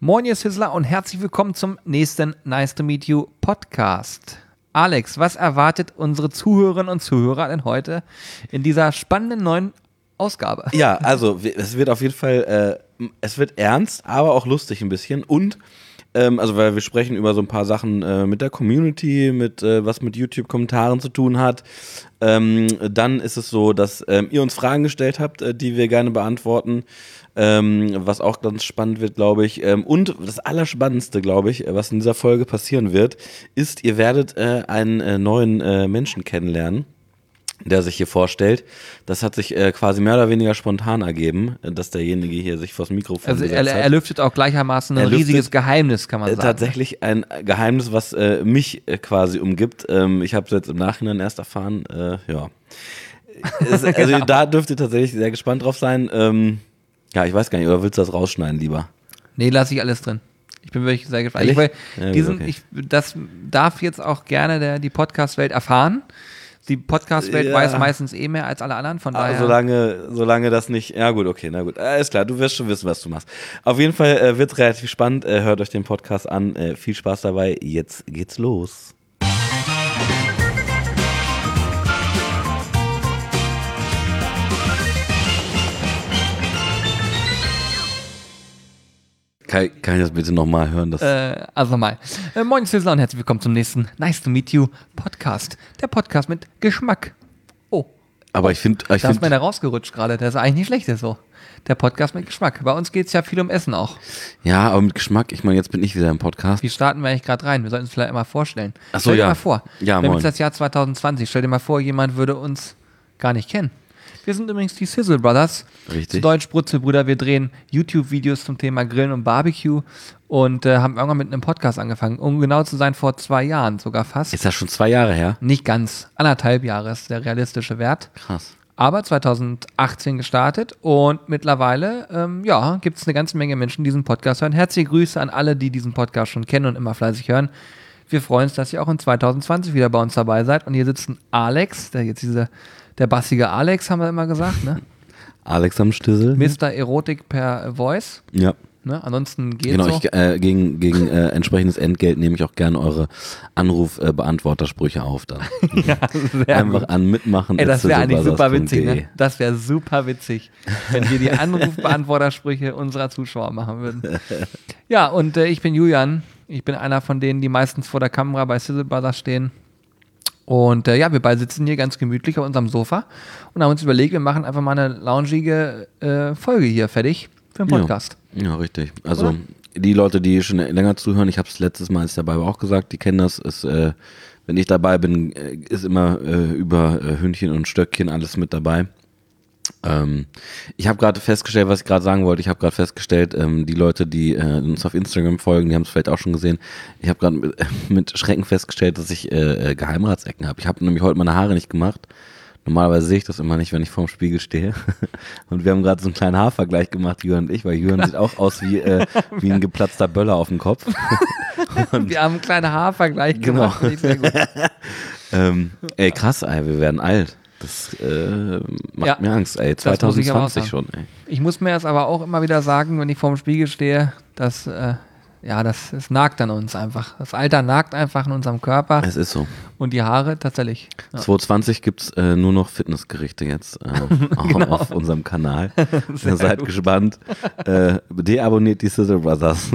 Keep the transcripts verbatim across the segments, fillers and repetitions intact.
Moin, ihr Sizzler und herzlich willkommen zum nächsten Nice to Meet You Podcast. Alex, was erwartet unsere Zuhörerinnen und Zuhörer denn heute in dieser spannenden neuen Ausgabe? Ja, also es wird auf jeden Fall, äh, es wird ernst, aber auch lustig ein bisschen und ähm, also weil wir sprechen über so ein paar Sachen äh, mit der Community, mit äh, was mit YouTube-Kommentaren zu tun hat. Ähm, dann ist es so, dass ähm, ihr uns Fragen gestellt habt, äh, die wir gerne beantworten. Ähm, was auch ganz spannend wird, glaube ich. Ähm, und das Allerspannendste, glaube ich, was in dieser Folge passieren wird, ist, ihr werdet äh, einen äh, neuen äh, Menschen kennenlernen, der sich hier vorstellt. Das hat sich äh, quasi mehr oder weniger spontan ergeben, dass derjenige hier sich vors Mikrofon Also gesetzt er, hat. er lüftet auch gleichermaßen ein Er lüftet, riesiges Geheimnis, kann man äh, sagen. Tatsächlich ein Geheimnis, was äh, mich äh, quasi umgibt. Ähm, ich habe es jetzt im Nachhinein erst erfahren. Äh, ja, es, also Genau. Da dürft ihr tatsächlich sehr gespannt drauf sein. Ähm, Ja, ich weiß gar nicht, oder willst du das rausschneiden lieber? Nee, lasse ich alles drin. Ich bin wirklich sehr gespannt. Ich, Ehrlich? will Ja, diesen, okay. ich, das darf jetzt auch gerne der, die Podcast-Welt erfahren. Die Podcast-Welt Ja. weiß meistens eh mehr als alle anderen, von Ah, daher. solange, solange das nicht. Ja, gut, okay, na gut. Alles klar, du wirst schon wissen, was du machst. Auf jeden Fall äh, wird es relativ spannend. Äh, hört euch den Podcast an. Äh, viel Spaß dabei. Jetzt geht's los. Kann, kann ich das bitte nochmal hören? Das Äh, also nochmal. Äh, moin, Sizzler und herzlich willkommen zum nächsten Nice to Meet You Podcast. Der Podcast mit Geschmack. Oh, aber ich finde. Ich da ist mir find, da rausgerutscht gerade. Das ist eigentlich nicht schlecht, das so. Der Podcast mit Geschmack. Bei uns geht es ja viel um Essen auch. ja, aber mit Geschmack. Ich meine, jetzt bin ich wieder im Podcast. Wie starten wir eigentlich gerade rein? Wir sollten uns vielleicht einmal vorstellen. Ach so, stell dir ja. mal vor. Ja, wir haben moin. jetzt das Jahr zwanzig zwanzig. Stell dir mal vor, jemand würde uns gar nicht kennen. Wir sind übrigens die Sizzle Brothers. Richtig. Zu Deutsch Brutzelbrüder. Wir drehen YouTube-Videos zum Thema Grillen und Barbecue und äh, haben irgendwann mit einem Podcast angefangen. Um genau zu sein, vor zwei Jahren sogar fast. Ist das schon zwei Jahre her? Nicht ganz. Anderthalb Jahre ist der realistische Wert. Krass. Aber zwanzig achtzehn gestartet und mittlerweile ähm, ja, gibt es eine ganze Menge Menschen, die diesen Podcast hören. Herzliche Grüße an alle, die diesen Podcast schon kennen und immer fleißig hören. Wir freuen uns, dass ihr auch in zwanzig zwanzig wieder bei uns dabei seid. Und hier sitzt ein Alex, der jetzt diese, der bassige Alex, haben wir immer gesagt, ne? Alex am Stüssel. Mister Erotik per Voice. Ja. Ne? Ansonsten geht's Genau, so. ich, äh, gegen, gegen äh, entsprechendes Entgelt nehme ich auch gerne eure Anruf-Beantwortersprüche auf dann. Ja, sehr Einfach gut. an mitmachen. Ey, das wäre at eigentlich super witzig, sizzlebrothers punkt de. ne? Das wäre super witzig, wenn wir die Anrufbeantwortersprüche unserer Zuschauer machen würden. Ja, und äh, ich bin Julian. Ich bin einer von denen, die meistens vor der Kamera bei Sizzle Brothers stehen. Und äh, ja, wir beide sitzen hier ganz gemütlich auf unserem Sofa und haben uns überlegt, wir machen einfach mal eine loungige äh, Folge hier fertig für den Podcast. Ja, ja, richtig. Also Oder? die Leute, die schon länger zuhören, ich habe es letztes Mal, als ich dabei war, auch gesagt, die kennen das. Ist, äh, wenn ich dabei bin, äh, ist immer äh, über äh, Hündchen und Stöckchen alles mit dabei. Ähm, ich habe gerade festgestellt, was ich gerade sagen wollte, ich habe gerade festgestellt, ähm, die Leute, die äh, uns auf Instagram folgen, die haben es vielleicht auch schon gesehen, ich habe gerade mit, mit Schrecken festgestellt, dass ich äh, äh, Geheimratsecken habe. Ich habe nämlich heute meine Haare nicht gemacht. Normalerweise sehe ich das immer nicht, wenn ich vorm Spiegel stehe. Und wir haben gerade so einen kleinen Haarvergleich gemacht, Jürgen und ich, weil Jürgen sieht auch aus wie, äh, wie ein geplatzter Böller auf dem Kopf. Und Wir haben einen kleinen Haarvergleich Genau. gemacht. Finde ich sehr gut. ähm, ey, krass, ey, wir werden alt. Das äh, macht Ja, mir Angst, ey. das muss ich aber auch zwanzig schon, ey. Ich muss mir jetzt aber auch immer wieder sagen, wenn ich vorm Spiegel stehe, dass, äh, ja, das, das nagt an uns einfach. Das Alter nagt einfach in unserem Körper Es ist so. und die Haare tatsächlich. Ja. zwanzig zwanzig gibt es äh, nur noch Fitnessgerichte jetzt äh, auf, Genau. auf unserem Kanal. Seid gut. gespannt. Äh, deabonniert die Sizzle Brothers.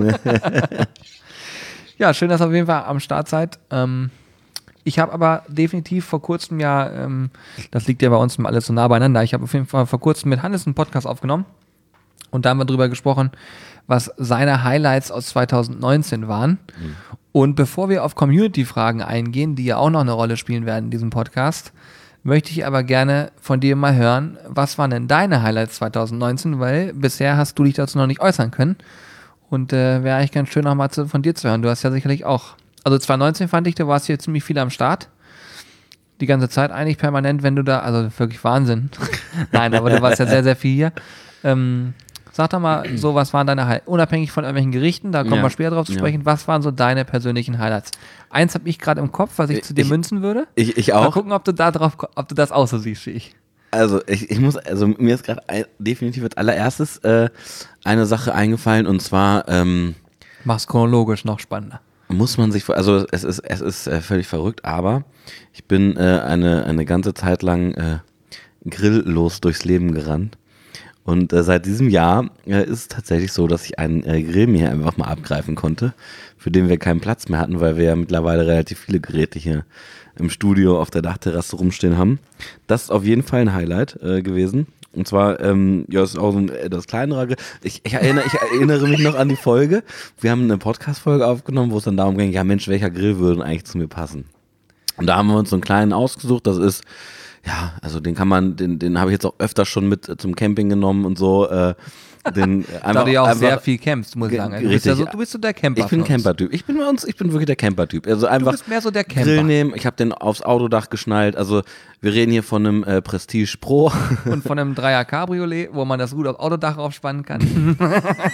Ja, schön, dass ihr auf jeden Fall am Start seid. Ähm, ich habe aber definitiv vor kurzem ja, ähm, das liegt ja bei uns alles so nah beieinander, ich habe auf jeden Fall vor kurzem mit Hannes einen Podcast aufgenommen und da haben wir drüber gesprochen, was seine Highlights aus zwanzig neunzehn waren. Mhm. Und bevor wir auf Community-Fragen eingehen, die ja auch noch eine Rolle spielen werden in diesem Podcast, möchte ich aber gerne von dir mal hören, was waren denn deine Highlights zwanzig neunzehn, weil bisher hast du dich dazu noch nicht äußern können. Und äh, wäre eigentlich ganz schön noch mal zu, von dir zu hören. Du hast ja sicherlich auch, also zwanzig neunzehn fand ich, du warst hier ziemlich viel am Start. Die ganze Zeit eigentlich permanent, wenn du da, also wirklich Wahnsinn. Nein, aber du warst ja sehr, sehr viel hier. Ähm, sag doch mal so, was waren deine Highlights, unabhängig von irgendwelchen Gerichten, da kommen Ja. wir später drauf zu sprechen, ja. Was waren so deine persönlichen Highlights? Eins habe ich gerade im Kopf, was ich, ich zu dir münzen würde. Ich, ich Mal auch. gucken, ob du da drauf, ob du das auch so siehst wie ich. Also ich, ich muss, also mir ist gerade definitiv als allererstes äh, eine Sache eingefallen und zwar ähm, Mach's chronologisch noch spannender. Muss man sich, also es ist, es ist äh, völlig verrückt, aber ich bin äh, eine, eine ganze Zeit lang äh, grilllos durchs Leben gerannt. Und äh, seit diesem Jahr äh, ist es tatsächlich so, dass ich einen äh, Grill mir einfach mal abgreifen konnte, für den wir keinen Platz mehr hatten, weil wir ja mittlerweile relativ viele Geräte hier im Studio auf der Dachterrasse rumstehen haben. Das ist auf jeden Fall ein Highlight äh, gewesen. Und zwar, ähm, ja, es ist auch so ein etwas kleinerer Grill. Ich, ich, erinnere, ich erinnere mich noch an die Folge. Wir haben eine Podcast-Folge aufgenommen, wo es dann darum ging, ja Mensch, welcher Grill würde eigentlich zu mir passen? Und da haben wir uns so einen kleinen ausgesucht. Das ist, ja, also den kann man, den, den habe ich jetzt auch öfter schon mit zum Camping genommen und so. Äh, den einfach, da du ja auch einfach, sehr viel campst, muss ich sagen. Du bist, ja so, du bist so der Camper. Ich bin Camper-Typ. Ich bin bei uns, ich bin wirklich der Camper-Typ. Also einfach du bist mehr so der Camper. Grill nehmen. Ich habe den aufs Autodach geschnallt. Also wir reden hier von einem äh, Prestige Pro. Und von einem Dreier Cabriolet, wo man das gut aufs Autodach aufspannen kann. nee,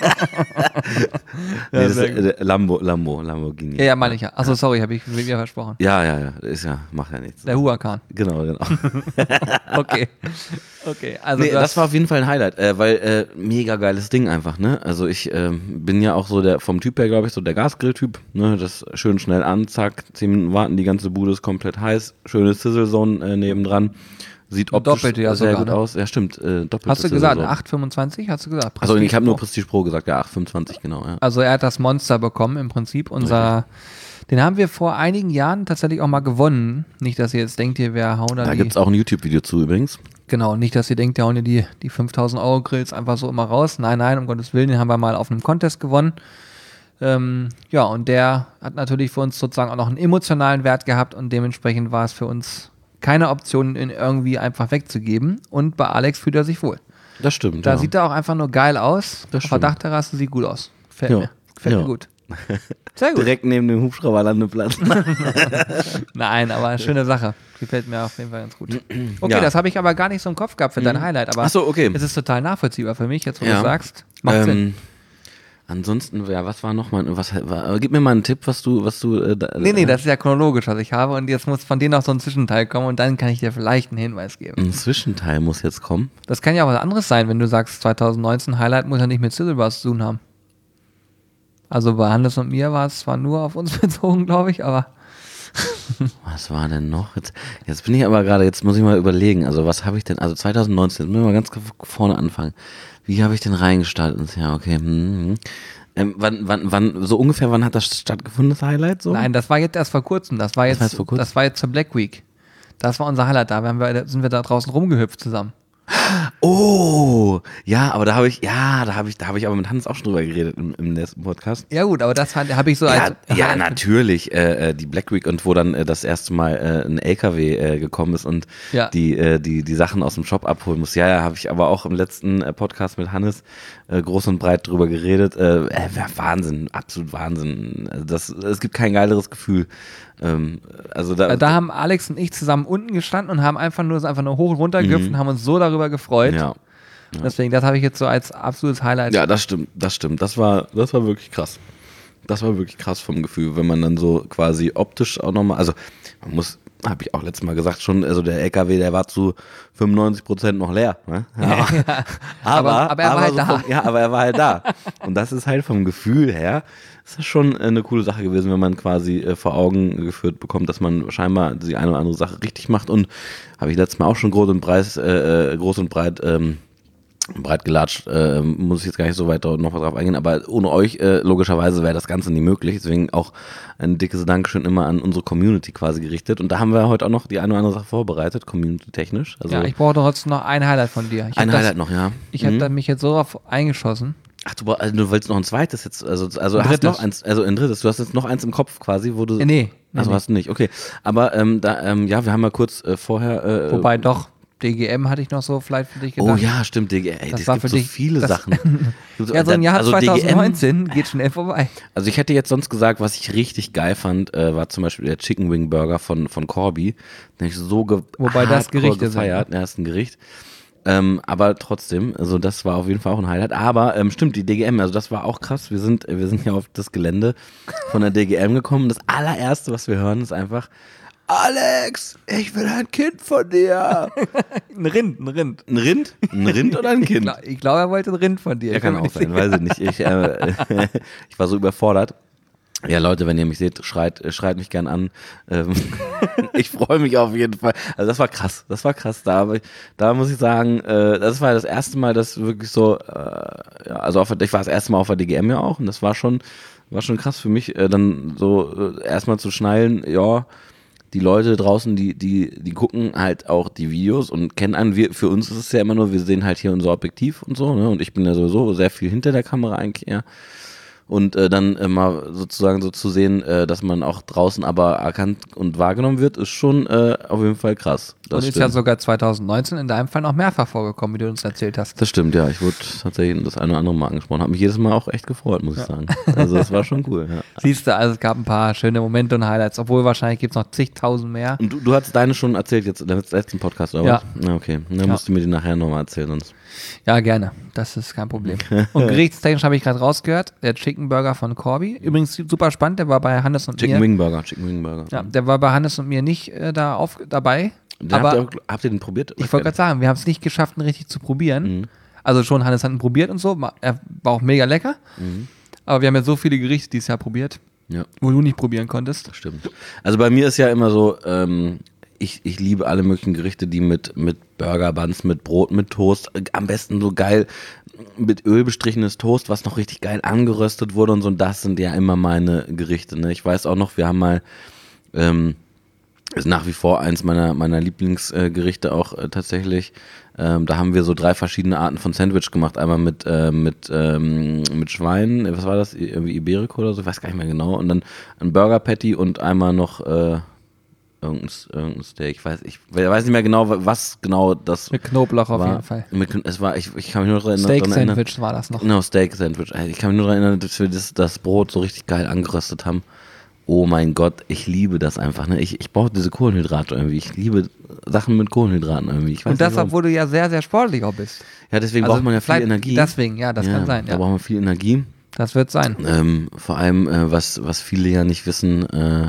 das ist äh, Lambo, Lambo, Lamborghini. Ja, ja, meine ich ja. Achso, sorry, habe ich mir versprochen. Ja, ja, ja. Ist ja, macht ja nichts. Der Huracan. Genau, genau. Okay. Okay, also nee, das war auf jeden Fall ein Highlight, äh, weil äh, mega geiles Ding einfach, ne? Also ich äh, bin ja auch so der, vom Typ her, glaube ich, so der Gasgrill-Typ, ne? Das schön schnell an, zack, zehn Minuten warten, die ganze Bude ist komplett heiß, schöne Sizzle-Zone äh, nebendran, sieht optisch Doppelte ja sehr sogar, gut ne? aus. Ja, stimmt, äh, doppelte Hast du gesagt, Sizzle-Zone. acht fünfundzwanzig, hast du gesagt? Also ich habe nur Pro. Prestige Pro gesagt, ja, acht fünfundzwanzig, genau, ja. Also er hat das Monster bekommen im Prinzip, unser... Den haben wir vor einigen Jahren tatsächlich auch mal gewonnen. Nicht, dass ihr jetzt denkt, ihr wir hauen da Da die... gibt es auch ein YouTube-Video zu übrigens. Genau, nicht, dass ihr denkt, wir hauen die, die fünftausend Euro Grills einfach so immer raus. Nein, nein, um Gottes Willen, den haben wir mal auf einem Contest gewonnen. Ähm, ja, und der hat natürlich für uns sozusagen auch noch einen emotionalen Wert gehabt und dementsprechend war es für uns keine Option, ihn irgendwie einfach wegzugeben. Und bei Alex fühlt er sich wohl. Das stimmt, Da ja. sieht er auch einfach nur geil aus. Das Auf der stimmt. Dachterrasse sieht gut aus. Gefällt Ja. mir. Gefällt Ja. mir gut. Sehr gut. Direkt neben dem Hubschrauberlandeplatz. Nein, aber eine schöne Sache. Gefällt mir auf jeden Fall ganz gut. Okay, Ja. das habe ich aber gar nicht so im Kopf gehabt für dein Highlight, aber Ach so, okay. es ist total nachvollziehbar für mich, jetzt wo Ja. du sagst. Macht Sinn. Ähm, ansonsten, ja, was war noch mal, was war, gib mir mal einen Tipp, was du, was du, äh, da, Nee, nee, das ist ja chronologisch, was ich habe und jetzt muss von dir noch so ein Zwischenteil kommen und dann kann ich dir vielleicht einen Hinweis geben. ein Zwischenteil muss jetzt kommen. Das kann ja auch was anderes sein, wenn du sagst, zwanzig neunzehn Highlight muss ja nicht mit Sizzlebars zu tun haben. Also bei Hannes und mir war es zwar nur auf uns bezogen, glaube ich, aber Was war denn noch? Jetzt, jetzt bin ich aber gerade, jetzt muss ich mal überlegen, also was habe ich denn, also zwanzig neunzehn, jetzt müssen wir mal ganz vorne anfangen. Wie habe ich denn reingestartet ins Jahr? Okay, hm, hm. Ähm, wann, wann, wann, so ungefähr, wann hat das stattgefunden, das Highlight? So? nein, das war jetzt erst vor kurzem. Das war jetzt, war jetzt vor kurzem? das war jetzt zur Black Week. Das war unser Highlight. Da waren wir, sind wir da draußen rumgehüpft zusammen. Oh, ja, aber da habe ich, ja, da habe ich, da habe ich aber mit Hans auch schon drüber geredet im, im letzten Podcast. Ja gut, aber das habe ich so Ja, als ja, natürlich, äh, äh, die Black Week und wo dann äh, das erste Mal äh, ein L K W äh, gekommen ist und Ja. die, äh, die, die Sachen aus dem Shop abholen muss. Ja, ja, habe ich aber auch im letzten äh, Podcast mit Hannes äh, groß und breit drüber geredet. Äh, äh, Wahnsinn, absolut Wahnsinn. Also das, es gibt kein geileres Gefühl. Ähm, also da, Da haben Alex und ich zusammen unten gestanden und haben einfach nur, einfach nur hoch und runter gehüpft und haben uns so darüber gefreut. ja. Deswegen, das habe ich jetzt so als absolutes Highlight. Ja, das stimmt, das stimmt. Das war, das war wirklich krass. Das war wirklich krass vom Gefühl, wenn man dann so quasi optisch auch nochmal, also man muss, habe ich auch letztes Mal gesagt schon, also der L K W, der war zu fünfundneunzig Prozent noch leer. Ne? Ja. aber, Aber- aber er war halt da. Vom, ja, aber er war halt da. Und das ist halt vom Gefühl her, ist das schon eine coole Sache gewesen, wenn man quasi äh, vor Augen geführt bekommt, dass man scheinbar die eine oder andere Sache richtig macht. Und habe ich letztes Mal auch schon groß und breit, äh, groß und breit ähm, breit gelatscht, äh, muss ich jetzt gar nicht so weiter noch was drauf eingehen, aber ohne euch äh, logischerweise wäre das Ganze nie möglich, deswegen auch ein dickes Dankeschön immer an unsere Community quasi gerichtet und da haben wir heute auch noch die eine oder andere Sache vorbereitet, community-technisch. Also Ja, ich brauche trotzdem noch ein Highlight von dir. Ich ein hab Highlight das, noch, ja. Ich habe Mhm. da mich jetzt so drauf eingeschossen. Ach, du, brauch- also du willst noch ein zweites jetzt, also, also Ein hast drittes. noch eins, also ein drittes, du hast jetzt noch eins im Kopf quasi, wo du... Äh, nee, nee, Also nee. hast du nicht, okay. Aber ähm, da, ähm, ja, wir haben mal kurz äh, vorher... Äh, Wobei doch, D G M hatte ich noch so vielleicht für dich gedacht. Oh ja, stimmt, D G M. Ey, Das es war gibt für so dich- viele das- Sachen. Ja, so ein Jahr Also D G M zwanzig neunzehn geht schnell vorbei. Also ich hätte jetzt sonst gesagt, was ich richtig geil fand, äh, war zum Beispiel der Chicken Wing Burger von, von Corby. Den hab ich so ge Wobei das hardcore Gerichte sind, gefeiert. Ja, ist ein Gericht. Ähm, aber trotzdem, also das war auf jeden Fall auch ein Highlight. Aber ähm, stimmt, die D G M, also das war auch krass. Wir sind, wir sind ja auf das Gelände von der D G M gekommen. Das allererste, was wir hören, ist einfach Alex, ich will ein Kind von dir. Ein Rind, ein Rind. Ein Rind? Ein Rind oder ein Ich Kind? glaube, glaub, er wollte ein Rind von dir. Ja, Ich kann bin mir auch nicht sein, sicher. weiß ich nicht. Ich, äh, ich war so überfordert. Ja, Leute, wenn ihr mich seht, schreit, schreit mich gern an. Ähm, ich freue mich auf jeden Fall. Also das war krass, das war krass. Da, da muss ich sagen, äh, das war das erste Mal, dass wirklich so, äh, ja, also auf, ich war das erste Mal auf der D G M ja auch und das war schon, war schon krass für mich, äh, dann so äh, erstmal zu schnallen, ja, die Leute draußen, die, die, die gucken halt auch die Videos und kennen einen. Wir, für uns ist es ja immer nur, wir sehen halt hier unser Objektiv und so, ne? Und ich bin ja sowieso sehr viel hinter der Kamera eigentlich eher. Und äh, dann äh, mal sozusagen so zu sehen, äh, dass man auch draußen aber erkannt und wahrgenommen wird, ist schon äh, auf jeden Fall krass. Das Und ist stimmt. ja sogar zwanzig neunzehn in deinem Fall noch mehrfach vorgekommen, wie du uns erzählt hast. Das stimmt, ja. Ich wurde tatsächlich das eine oder andere Mal angesprochen. Habe mich jedes Mal auch echt gefreut, muss ich sagen. Also das war schon cool, ja. Siehst du, also es gab ein paar schöne Momente und Highlights, obwohl wahrscheinlich gibt es noch zigtausend mehr. Und du, du hast deine schon erzählt jetzt in deinem letzten Podcast, oder Ja. was? Ja, okay. Dann Ja. musst du mir die nachher nochmal erzählen, sonst. Ja, gerne. Das ist kein Problem. Und gerichtstechnisch habe ich gerade rausgehört, der Chicken Burger von Corby. Übrigens super spannend, der war bei Hannes und Chicken mir. Wing Burger, Chicken Wing Burger. Ja, der war bei Hannes und mir nicht äh, da auf, dabei. Den aber habt, ihr auch, habt ihr den probiert? ich wollte gerade sagen, wir haben es nicht geschafft, ihn richtig zu probieren. Mhm. Also schon, Hannes hat ihn probiert und so. Er war auch mega lecker. Mhm. Aber wir haben ja so viele Gerichte dieses Jahr probiert, Ja. wo du nicht probieren konntest. Stimmt. Also bei mir ist ja immer so, ähm, ich, ich liebe alle möglichen Gerichte, die mit, mit Burger Buns, mit Brot, mit Toast, am besten so geil mit Öl bestrichenes Toast, was noch richtig geil angeröstet wurde und so. Und das sind ja immer meine Gerichte. Ne? Ich weiß auch noch, wir haben mal, ähm, ist nach wie vor eins meiner, meiner Lieblingsgerichte auch äh, tatsächlich. Ähm, da haben wir so drei verschiedene Arten von Sandwich gemacht. Einmal mit, äh, mit, ähm, mit Schwein, was war das? Irgendwie Iberico oder so, ich weiß gar nicht mehr genau. Und dann ein Burger Patty und einmal noch äh, irgendein, irgendein Steak. Ich weiß, ich weiß nicht mehr genau, was genau das Mit Knoblauch auf war. jeden Fall. Mit, es war, ich, ich kann mich nur daran Steak erinnern. Sandwich war das noch. Genau, Steak Sandwich. Ich kann mich nur daran erinnern, dass wir das, das Brot so richtig geil angeröstet haben. Oh mein Gott, ich liebe das einfach. Ne? Ich, ich brauche diese Kohlenhydrate irgendwie. Ich liebe Sachen mit Kohlenhydraten irgendwie. Ich weiß Und das, nicht warum. obwohl du ja sehr, sehr sportlich auch bist. Ja, deswegen Also braucht man ja viel vielleicht Energie. Deswegen, ja, das ja, kann sein. Da Ja. braucht man viel Energie. Das wird sein. Ähm, vor allem, äh, was, was viele ja nicht wissen, äh,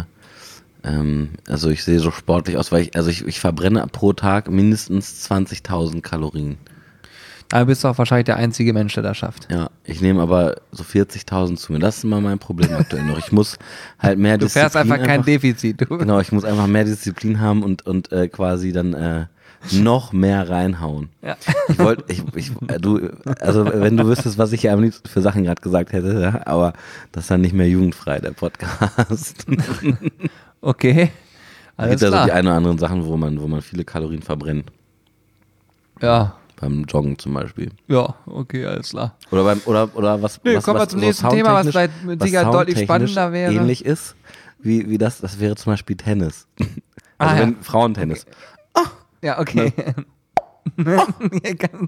ähm, also ich sehe so sportlich aus, weil ich, also ich, ich verbrenne pro Tag mindestens zwanzigtausend Kalorien. Da bist du auch wahrscheinlich der einzige Mensch, der das schafft. Ja, ich nehme aber so vierzigtausend zu mir. Das ist immer mein Problem aktuell noch. Ich muss halt mehr Du Disziplin. fährst einfach kein Defizit. Du. Genau, ich muss einfach mehr Disziplin haben und, und äh, quasi dann äh, noch mehr reinhauen. Ja. Ich wollte, ich, ich, äh, du, also wenn du wüsstest, was ich ja am liebsten für Sachen gerade gesagt hätte, ja, aber das ist dann nicht mehr jugendfrei, der Podcast. Okay. Da Alles gibt ja so klar. die ein oder anderen Sachen, wo man, wo man viele Kalorien verbrennt. Ja. Beim Joggen zum Beispiel. Ja, okay, alles klar. Oder beim, oder, oder was, Nö, was, kommen wir was zum so nächsten Thema, was soundtechnisch- vielleicht mit was Sicherheit deutlich soundtechnisch spannender wäre. ähnlich ist, wie, wie das, das wäre zum Beispiel Tennis. Ah, Also ja. wenn Frauentennis. Ja, okay. ihr, kann,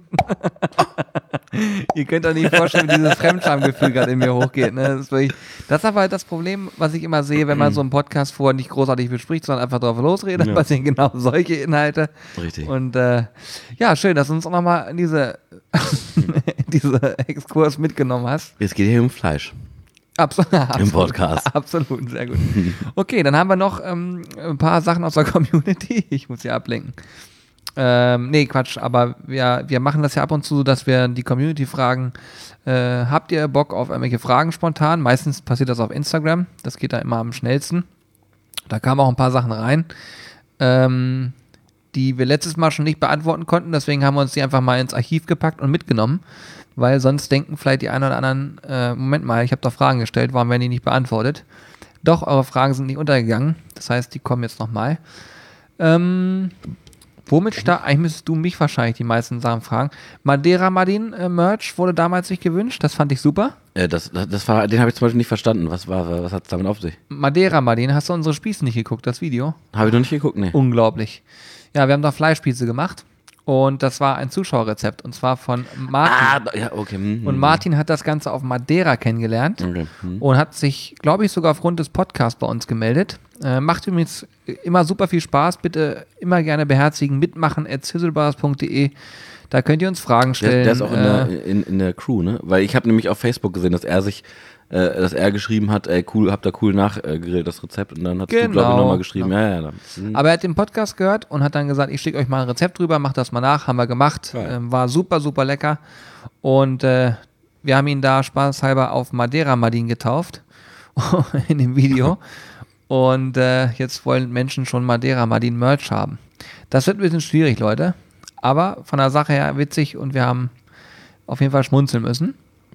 ihr könnt euch nicht vorstellen, wie dieses Fremdschamgefühl gerade in mir hochgeht. Ne? Das, ist wirklich, das ist aber halt das Problem, was ich immer sehe, wenn man so einen Podcast vorher nicht großartig bespricht, sondern einfach drauf losredet, dann Ja. passieren genau solche Inhalte. Richtig. Und äh, ja, schön, dass du uns auch nochmal in diese, diese Exkurs mitgenommen hast. Es geht hier um Fleisch. Abs absolut, Im Podcast. Absolut, sehr gut. Okay, dann haben wir noch ähm, ein paar Sachen aus der Community. Ich muss hier ablenken. Ähm, nee, Quatsch, aber wir, wir machen das ja ab und zu so, dass wir die Community fragen, äh, habt ihr Bock auf irgendwelche Fragen spontan? Meistens passiert das auf Instagram, das geht da immer am schnellsten. Da kamen auch ein paar Sachen rein, ähm, die wir letztes Mal schon nicht beantworten konnten, deswegen haben wir uns die einfach mal ins Archiv gepackt und mitgenommen, weil sonst denken vielleicht die einen oder anderen, äh, Moment mal, ich habe doch Fragen gestellt, warum werden die nicht beantwortet? Doch, eure Fragen sind nicht untergegangen, das heißt, die kommen jetzt nochmal. Ähm... Womit stark? Eigentlich müsstest du mich wahrscheinlich die meisten Sachen fragen. Madeira Martin äh, Merch wurde damals sich gewünscht. Das fand ich super. Äh, das, das, das war, den habe ich zum Beispiel nicht verstanden. Was war, was hat es damit auf sich? Madeira Martin, hast du unsere Spieße nicht geguckt, das Video? Habe ich noch nicht geguckt, nee. Unglaublich. Ja, wir haben da Fleischspieße gemacht. Und das war ein Zuschauerrezept. Und zwar von Martin. Ah, da- ja, okay. hm, Und hm, Martin hat das Ganze auf Madeira kennengelernt. Okay. Hm. Und hat sich, glaube ich, sogar aufgrund des Podcasts bei uns gemeldet. Äh, macht übrigens immer super viel Spaß. Bitte immer gerne beherzigen, mitmachen at sizzlebars punkt de. Da könnt ihr uns Fragen Der, stellen. der ist auch in, äh, der, in, in der Crew, ne? Weil ich habe nämlich auf Facebook gesehen, dass er sich äh, dass er geschrieben hat, ey, cool, habt ihr cool nachgegrillt, das Rezept. Und dann hast Genau. du, glaube ich, nochmal geschrieben. Genau. Ja, ja, dann. Mhm. Aber er hat den Podcast gehört und hat dann gesagt, ich schicke euch mal ein Rezept drüber, macht das mal nach, haben wir gemacht. Geil. Ähm, war super, super lecker. Und äh, wir haben ihn da spaßhalber auf Madeira Madin getauft in dem Video. Und äh, jetzt wollen Menschen schon Madeira Madin Merch haben. Das wird ein bisschen schwierig, Leute. Aber von der Sache her witzig und wir haben auf jeden Fall schmunzeln müssen.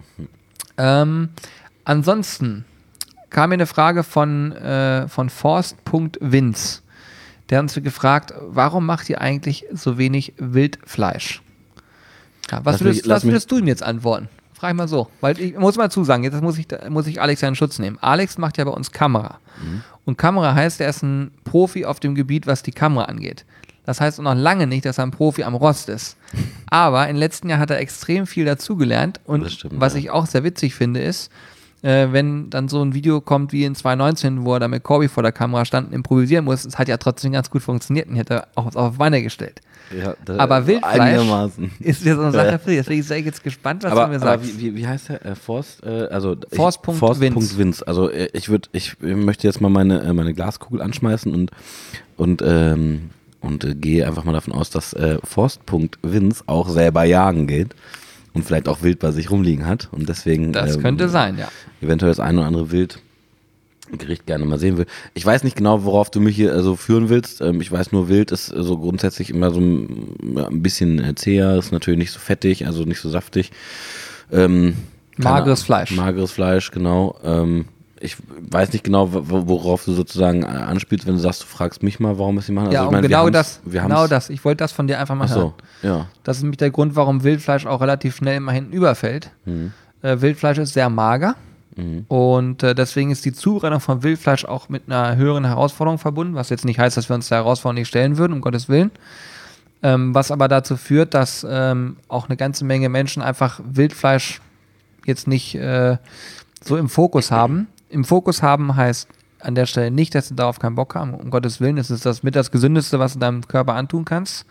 Ähm, ansonsten kam mir eine Frage von, äh, von Forst.Vince. Der hat uns gefragt, warum macht ihr eigentlich so wenig Wildfleisch? Ja, was Lass würdest, mich- lass was würdest du ihm jetzt antworten? Frag ich mal so. Weil ich muss mal zusagen, jetzt muss ich, muss ich Alex ja in Schutz nehmen. Alex macht ja bei uns Kamera. Mhm. Und Kamera heißt, er ist ein Profi auf dem Gebiet, was die Kamera angeht. Das heißt noch lange nicht, dass er ein Profi am Rost ist. Aber im letzten Jahr hat er extrem viel dazugelernt. Und Das stimmt, was ja. ich auch sehr witzig finde, ist, äh, wenn dann so ein Video kommt wie in zwanzig neunzehn, wo er da mit Corby vor der Kamera stand und improvisieren muss, es hat ja trotzdem ganz gut funktioniert und hätte auch auf Wanne gestellt. Ja, da- Aber Wildfleisch einigermaßen. ist ja so eine Sache für dich. Deswegen sei ich jetzt gespannt, was aber, du mir aber sagst. wie, wie, wie heißt der? Äh, Forst? Äh, also ich- Forst.Vince. Forst.Vince. Also äh, ich würde, ich möchte jetzt mal meine, äh, meine Glaskugel anschmeißen und und ähm, und äh, gehe einfach mal davon aus, dass äh, Forst.Vince auch selber jagen geht und vielleicht auch Wild bei sich rumliegen hat und deswegen Das ähm, könnte sein, ja. eventuell das eine oder andere Wildgericht gerne mal sehen will. Ich weiß nicht genau, worauf du mich hier äh, so führen willst. Ähm, ich weiß nur, Wild ist äh, so grundsätzlich immer so ein, ja, ein bisschen äh, zäher, ist natürlich nicht so fettig, also nicht so saftig. Ähm, keine Mageres Ahnung. Fleisch. Mageres Fleisch, genau. Ähm, ich weiß nicht genau, wo- worauf du sozusagen äh, anspielst, wenn du sagst, du fragst mich mal, warum es sie machen. Ja, Also, ich um meine, wir genau haben's- das. wir Genau haben's- das. Ich wollte das von dir einfach mal Ach hören. so, ja. Das ist nämlich der Grund, warum Wildfleisch auch relativ schnell immer hinten überfällt. Mhm. Äh, Wildfleisch ist sehr mager Mhm. und äh, deswegen ist die Zubereitung von Wildfleisch auch mit einer höheren Herausforderung verbunden, was jetzt nicht heißt, dass wir uns der Herausforderung nicht stellen würden, um Gottes Willen. Ähm, was aber dazu führt, dass ähm, auch eine ganze Menge Menschen einfach Wildfleisch jetzt nicht äh, so im Fokus haben. Im Fokus haben heißt an der Stelle nicht, dass sie darauf keinen Bock haben. Um Gottes Willen, es ist das mit das Gesündeste, was du deinem Körper antun kannst.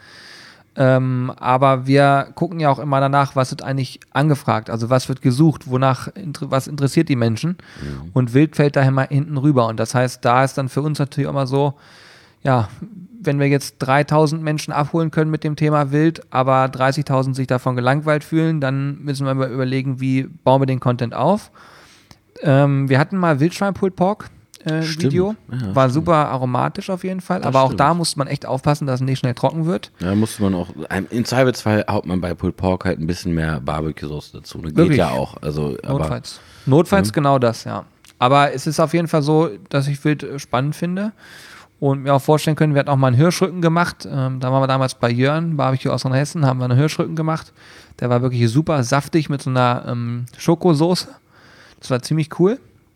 Ähm, aber wir gucken ja auch immer danach, was wird eigentlich angefragt, also was wird gesucht, wonach, inter- was interessiert die Menschen und Wild fällt daher mal hinten rüber und das heißt, da ist dann für uns natürlich auch mal so, ja, wenn wir jetzt dreitausend Menschen abholen können mit dem Thema Wild, aber dreißigtausend sich davon gelangweilt fühlen, dann müssen wir mal überlegen, wie bauen wir den Content auf. Ähm, wir hatten mal Wildschwein Pulled Pork äh, Stimmt. Video, Ja, war stimmt. super aromatisch auf jeden Fall, Das aber auch stimmt. da musste man echt aufpassen, dass es nicht schnell trocken wird. Ja, musste man auch, im Zweifelsfall haut man bei Pulled Pork halt ein bisschen mehr Barbecue-Soße dazu. Ne? Geht Wirklich? ja auch. Also, aber, Notfalls. Notfalls Mhm. genau das, ja. Aber es ist auf jeden Fall so, dass ich Wild äh, spannend finde und mir auch vorstellen können, wir hatten auch mal einen Hirschrücken gemacht. Ähm, da waren wir damals bei Jörn, Barbecue aus Hessen, haben wir einen Hirschrücken gemacht. Der war wirklich super saftig mit so einer ähm, Schokosoße. Das war ziemlich cool.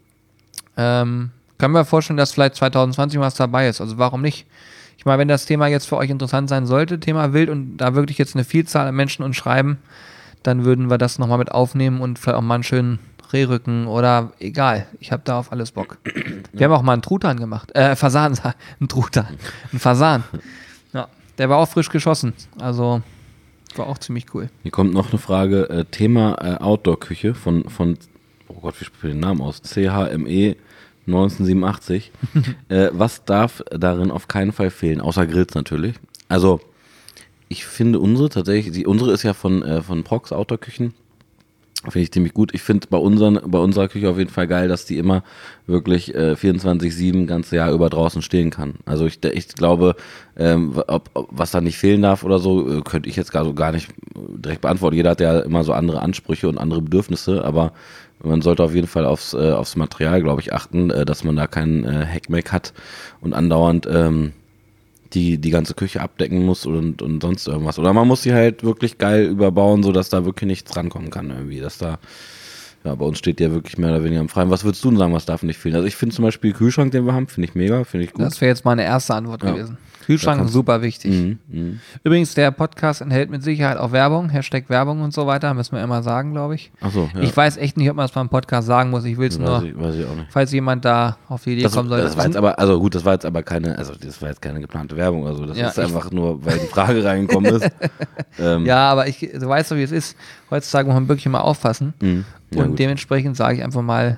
Ähm, können wir vorstellen, dass vielleicht zwanzig zwanzig was dabei ist. Also warum nicht? Ich meine, wenn das Thema jetzt für euch interessant sein sollte, Thema Wild, und da wirklich jetzt eine Vielzahl an Menschen uns schreiben, dann würden wir das nochmal mit aufnehmen und vielleicht auch mal einen schönen Rehrücken oder egal. Ich habe da auf alles Bock. Wir haben auch mal einen Truthahn gemacht. Äh, Fasan, ein Truthahn. Ein Fasan. Ja, der war auch frisch geschossen. Also war auch ziemlich cool. Hier kommt noch eine Frage, äh, Thema äh, Outdoor-Küche von, von, oh Gott, wie spricht den Namen aus? C H M E neunzehnhundertsiebenundachtzig. äh, was darf darin auf keinen Fall fehlen, außer Grills natürlich? Also, ich finde unsere tatsächlich, die, unsere ist ja von, äh, von Prox Outdoor-Küchen. Finde ich ziemlich gut. Ich finde bei, unseren, bei unserer Küche auf jeden Fall geil, dass die immer wirklich äh, vierundzwanzig sieben ganze Jahr über draußen stehen kann. Also ich, ich glaube, ähm, ob, ob, was da nicht fehlen darf oder so, äh, könnte ich jetzt gar, so gar nicht direkt beantworten. Jeder hat ja immer so andere Ansprüche und andere Bedürfnisse, aber man sollte auf jeden Fall aufs, äh, aufs Material, glaube ich, achten, äh, dass man da keinen äh, Hackmack hat und andauernd ähm, die die ganze Küche abdecken muss und, und sonst irgendwas. Oder man muss sie halt wirklich geil überbauen, sodass da wirklich nichts rankommen kann irgendwie. Dass da, ja, bei uns steht die ja wirklich mehr oder weniger im Freien. Was würdest du denn sagen, was darf nicht fehlen? Also ich finde zum Beispiel den Kühlschrank, den wir haben, finde ich mega, finde ich gut. Das wäre jetzt meine erste Antwort Ja. gewesen. Kühlschrank Da ist kannst- super wichtig. Mhm, mhm. Übrigens, der Podcast enthält mit Sicherheit auch Werbung, Hashtag Werbung und so weiter, müssen wir immer sagen, glaube ich. Achso, ja. Ich weiß echt nicht, ob man das beim Podcast sagen muss. Ich will es weiß, nur, ich, weiß ich auch nicht. falls jemand da auf die Idee Das, kommen sollte. das war jetzt aber, also gut, das war jetzt aber keine, also das war jetzt keine geplante Werbung oder so. Das Ja, ist ich- einfach nur, weil die Frage reingekommen ist. ähm, ja, aber ich, du weißt doch, wie es ist. Heutzutage muss man wirklich immer aufpassen. mhm. Ja, und gut. dementsprechend sage ich einfach mal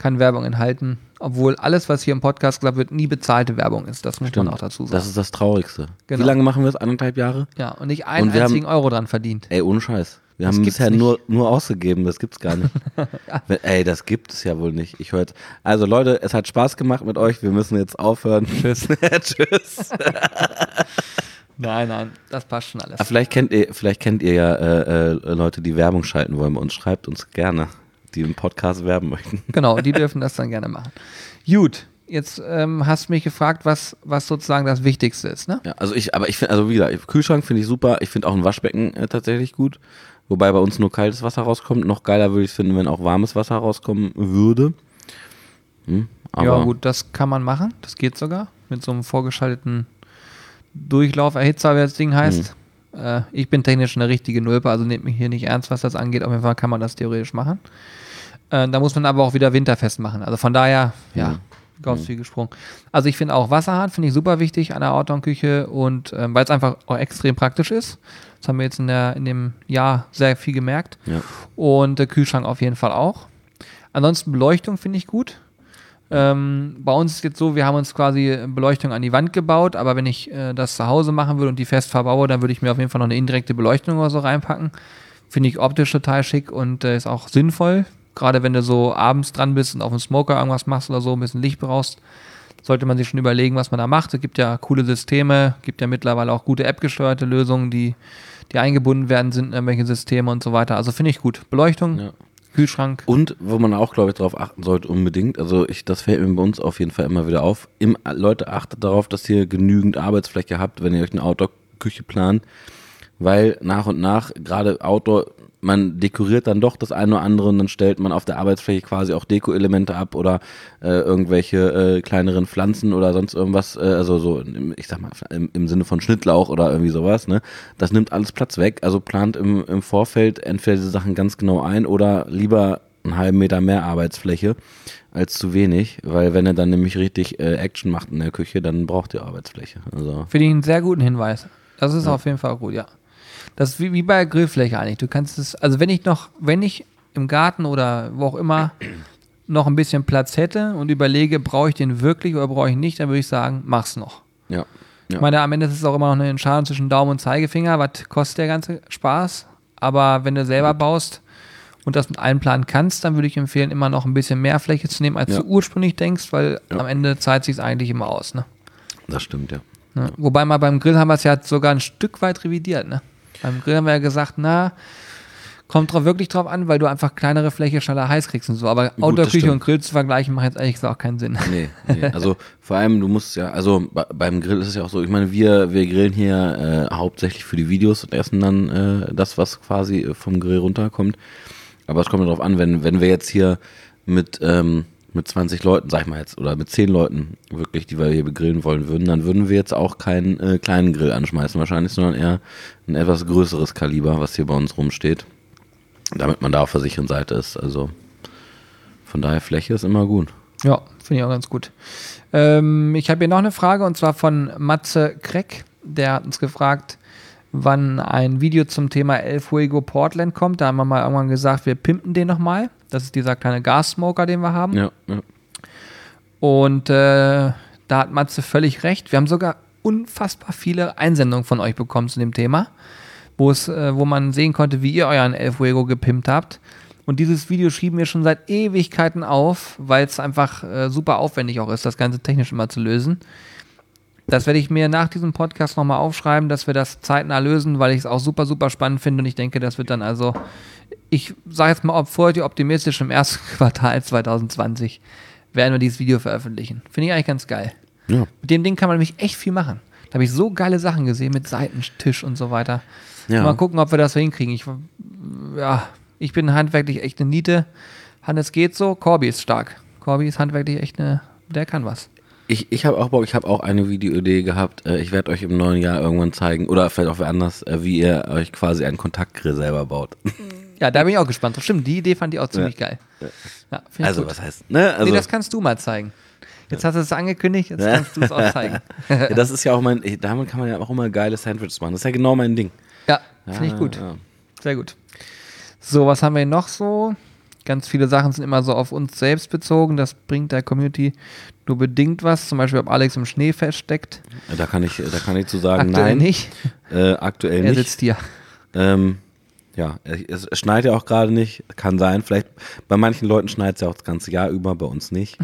kann Werbung enthalten, obwohl alles, was hier im Podcast gesagt wird, nie bezahlte Werbung ist. Das muss Stimmt. man auch dazu sagen. Das ist das Traurigste. Genau. Wie lange machen wir es? Anderthalb Jahre? Ja, und nicht einen Und wir einzigen haben- Euro dran verdient. Ey, ohne Scheiß. Wir Das haben gibt's bisher nicht. nur, nur ausgegeben, das gibt's gar nicht. Wenn, ey, das gibt es ja wohl nicht. Ich höre jetzt. Also Leute, es hat Spaß gemacht mit euch. Wir müssen jetzt aufhören. Tschüss. Tschüss. Nein, nein, das passt schon alles. Aber vielleicht kennt ihr, vielleicht kennt ihr ja äh, äh, Leute, die Werbung schalten wollen bei uns. Schreibt uns gerne, die im Podcast werben möchten. Genau, die dürfen das dann gerne machen. Gut, jetzt ähm, hast du mich gefragt, was, was sozusagen das Wichtigste ist, ne? Ja, also ich, aber ich finde, also wie gesagt, Kühlschrank finde ich super. Ich finde auch ein Waschbecken äh, tatsächlich gut. Wobei bei uns nur kaltes Wasser rauskommt. Noch geiler würde ich es finden, wenn auch warmes Wasser rauskommen würde. Hm, aber Ja gut, das kann man machen, das geht sogar, mit so einem vorgeschalteten Durchlauferhitzer, wie das Ding heißt. Mhm. Äh, ich bin technisch eine richtige Nulpe, also nehmt mich hier nicht ernst, was das angeht. Auf jeden Fall kann man das theoretisch machen. Äh, da muss man aber auch wieder winterfest machen. Also von daher, ja, Mhm. ganz viel gesprungen. Also ich finde auch Wasserhahn, finde ich super wichtig an der Outdoor-Küche und ähm, weil es einfach auch extrem praktisch ist. Das haben wir jetzt in, der, in dem Jahr sehr viel gemerkt. Ja. Und der Kühlschrank auf jeden Fall auch. Ansonsten Beleuchtung finde ich gut. Ähm, bei uns ist jetzt so, wir haben uns quasi Beleuchtung an die Wand gebaut, aber wenn ich äh, das zu Hause machen würde und die fest verbaue, dann würde ich mir auf jeden Fall noch eine indirekte Beleuchtung oder so reinpacken. Finde ich optisch total schick und äh, ist auch sinnvoll. Gerade wenn du so abends dran bist und auf dem Smoker irgendwas machst oder so, ein bisschen Licht brauchst, sollte man sich schon überlegen, was man da macht. Es gibt ja coole Systeme, gibt ja mittlerweile auch gute App-gesteuerte Lösungen, die, die eingebunden werden sind in irgendwelche Systeme und so weiter. Also finde ich gut. Beleuchtung, Ja. Kühlschrank. Und wo man auch, glaube ich, darauf achten sollte, unbedingt, also ich, das fällt mir bei uns auf jeden Fall immer wieder auf. Im, Leute, achtet darauf, dass ihr genügend Arbeitsfläche habt, wenn ihr euch eine Outdoor-Küche plant, weil nach und nach, gerade Outdoor, man dekoriert dann doch das eine oder andere und dann stellt man auf der Arbeitsfläche quasi auch Deko-Elemente ab oder äh, irgendwelche äh, kleineren Pflanzen oder sonst irgendwas, äh, also so, im, ich sag mal, im, im Sinne von Schnittlauch oder irgendwie sowas, ne? Das nimmt alles Platz weg, also plant im, im Vorfeld entweder diese Sachen ganz genau ein oder lieber einen halben Meter mehr Arbeitsfläche als zu wenig, weil wenn er dann nämlich richtig äh, Action macht in der Küche, dann braucht ihr Arbeitsfläche. Also Finde ich einen sehr guten Hinweis. Das ist Ja. auf jeden Fall gut, ja. Das ist wie, wie bei Grillfläche eigentlich. Du kannst es, also wenn ich noch, wenn ich im Garten oder wo auch immer noch ein bisschen Platz hätte und überlege, brauche ich den wirklich oder brauche ich ihn nicht, dann würde ich sagen, mach's noch. ja. Ja. Ich meine, am Ende ist es auch immer noch eine Entscheidung zwischen Daumen und Zeigefinger. Was kostet der ganze Spaß? Aber wenn du selber baust und das mit einplanen kannst, dann würde ich empfehlen, immer noch ein bisschen mehr Fläche zu nehmen, als Ja. du ursprünglich denkst, weil Ja. am Ende zahlt sich eigentlich immer aus. Ne? Das stimmt, ja. Ne? Wobei mal beim Grill haben wir es ja sogar ein Stück weit revidiert. Ne? Beim Grill haben wir ja gesagt, na, kommt drauf wirklich drauf an, weil du einfach kleinere Fläche schneller heiß kriegst und so. Aber das Outdoor-Küche stimmt. und Grill zu vergleichen, macht jetzt ehrlich gesagt auch keinen Sinn. Nee, nee. Also vor allem, du musst ja, also bei, beim Grill ist es ja auch so, ich meine, wir, wir grillen hier äh, hauptsächlich für die Videos und essen dann äh, das, was quasi vom Grill runterkommt. Aber es kommt ja drauf an, wenn, wenn wir jetzt hier mit, ähm, mit zwanzig Leuten, sag ich mal jetzt, oder mit zehn Leuten wirklich, die wir hier begrillen wollen würden, dann würden wir jetzt auch keinen äh, kleinen Grill anschmeißen wahrscheinlich, sondern eher ein etwas größeres Kaliber, was hier bei uns rumsteht, damit man da auf der sicheren Seite ist. Also von daher, Fläche ist immer gut. Ja, finde ich auch ganz gut. Ähm, ich habe hier noch eine Frage und zwar von Matze Kreck. Der hat uns gefragt, wann ein Video zum Thema El Fuego Portland kommt. Da haben wir mal irgendwann gesagt, wir pimpen den nochmal. Das ist dieser kleine Gassmoker, den wir haben. Ja, ja. Und äh, da hat Matze völlig recht. Wir haben sogar unfassbar viele Einsendungen von euch bekommen zu dem Thema, wo es, äh, wo man sehen konnte, wie ihr euren El Fuego gepimpt habt. Und dieses Video schieben wir schon seit Ewigkeiten auf, weil es einfach äh, super aufwendig auch ist, das Ganze technisch immer zu lösen. Das werde ich mir nach diesem Podcast nochmal aufschreiben, dass wir das zeitnah lösen, weil ich es auch super, super spannend finde und ich denke, das wird dann also, ich sage jetzt mal vorher optimistisch, im ersten Quartal zwanzig zwanzig werden wir dieses Video veröffentlichen. Finde ich eigentlich ganz geil. Ja. Mit dem Ding kann man nämlich echt viel machen. Da habe ich so geile Sachen gesehen mit Seitentisch und so weiter. Ja. Mal gucken, ob wir das so hinkriegen. Ich, ja, ich bin handwerklich echt eine Niete. Hannes geht so, Corby ist stark. Corby ist handwerklich echt eine, der kann was. Ich, ich habe auch Bock, ich habe auch eine Videoidee gehabt. Äh, Ich werde euch im neuen Jahr irgendwann zeigen, oder vielleicht auch wer anders, äh, wie ihr euch quasi einen Kontaktgrill selber baut. Ja, da bin ich auch gespannt. Stimmt, die Idee fand ich auch ziemlich Ja. geil. Ja, find ich Also, gut. was heißt, ne? Also, Nee, das kannst du mal zeigen. Jetzt hast du es angekündigt, jetzt kannst du es auch zeigen. ja, das ist ja auch mein, ich- damit kann man ja auch immer geile Sandwiches machen. Das ist ja genau mein Ding. Ja, finde ich gut. Ja. Sehr gut. So, was haben wir noch so? Ganz viele Sachen sind immer so auf uns selbst bezogen. Das bringt der Community nur bedingt was. Zum Beispiel, ob Alex im Schnee feststeckt. Da kann ich, da kann ich zu sagen, aktuell nein. nicht. Äh, aktuell er nicht. sitzt hier. Ähm, ja, es schneit ja auch gerade nicht. Kann sein. Vielleicht bei manchen Leuten schneit es ja auch das ganze Jahr über, bei uns nicht.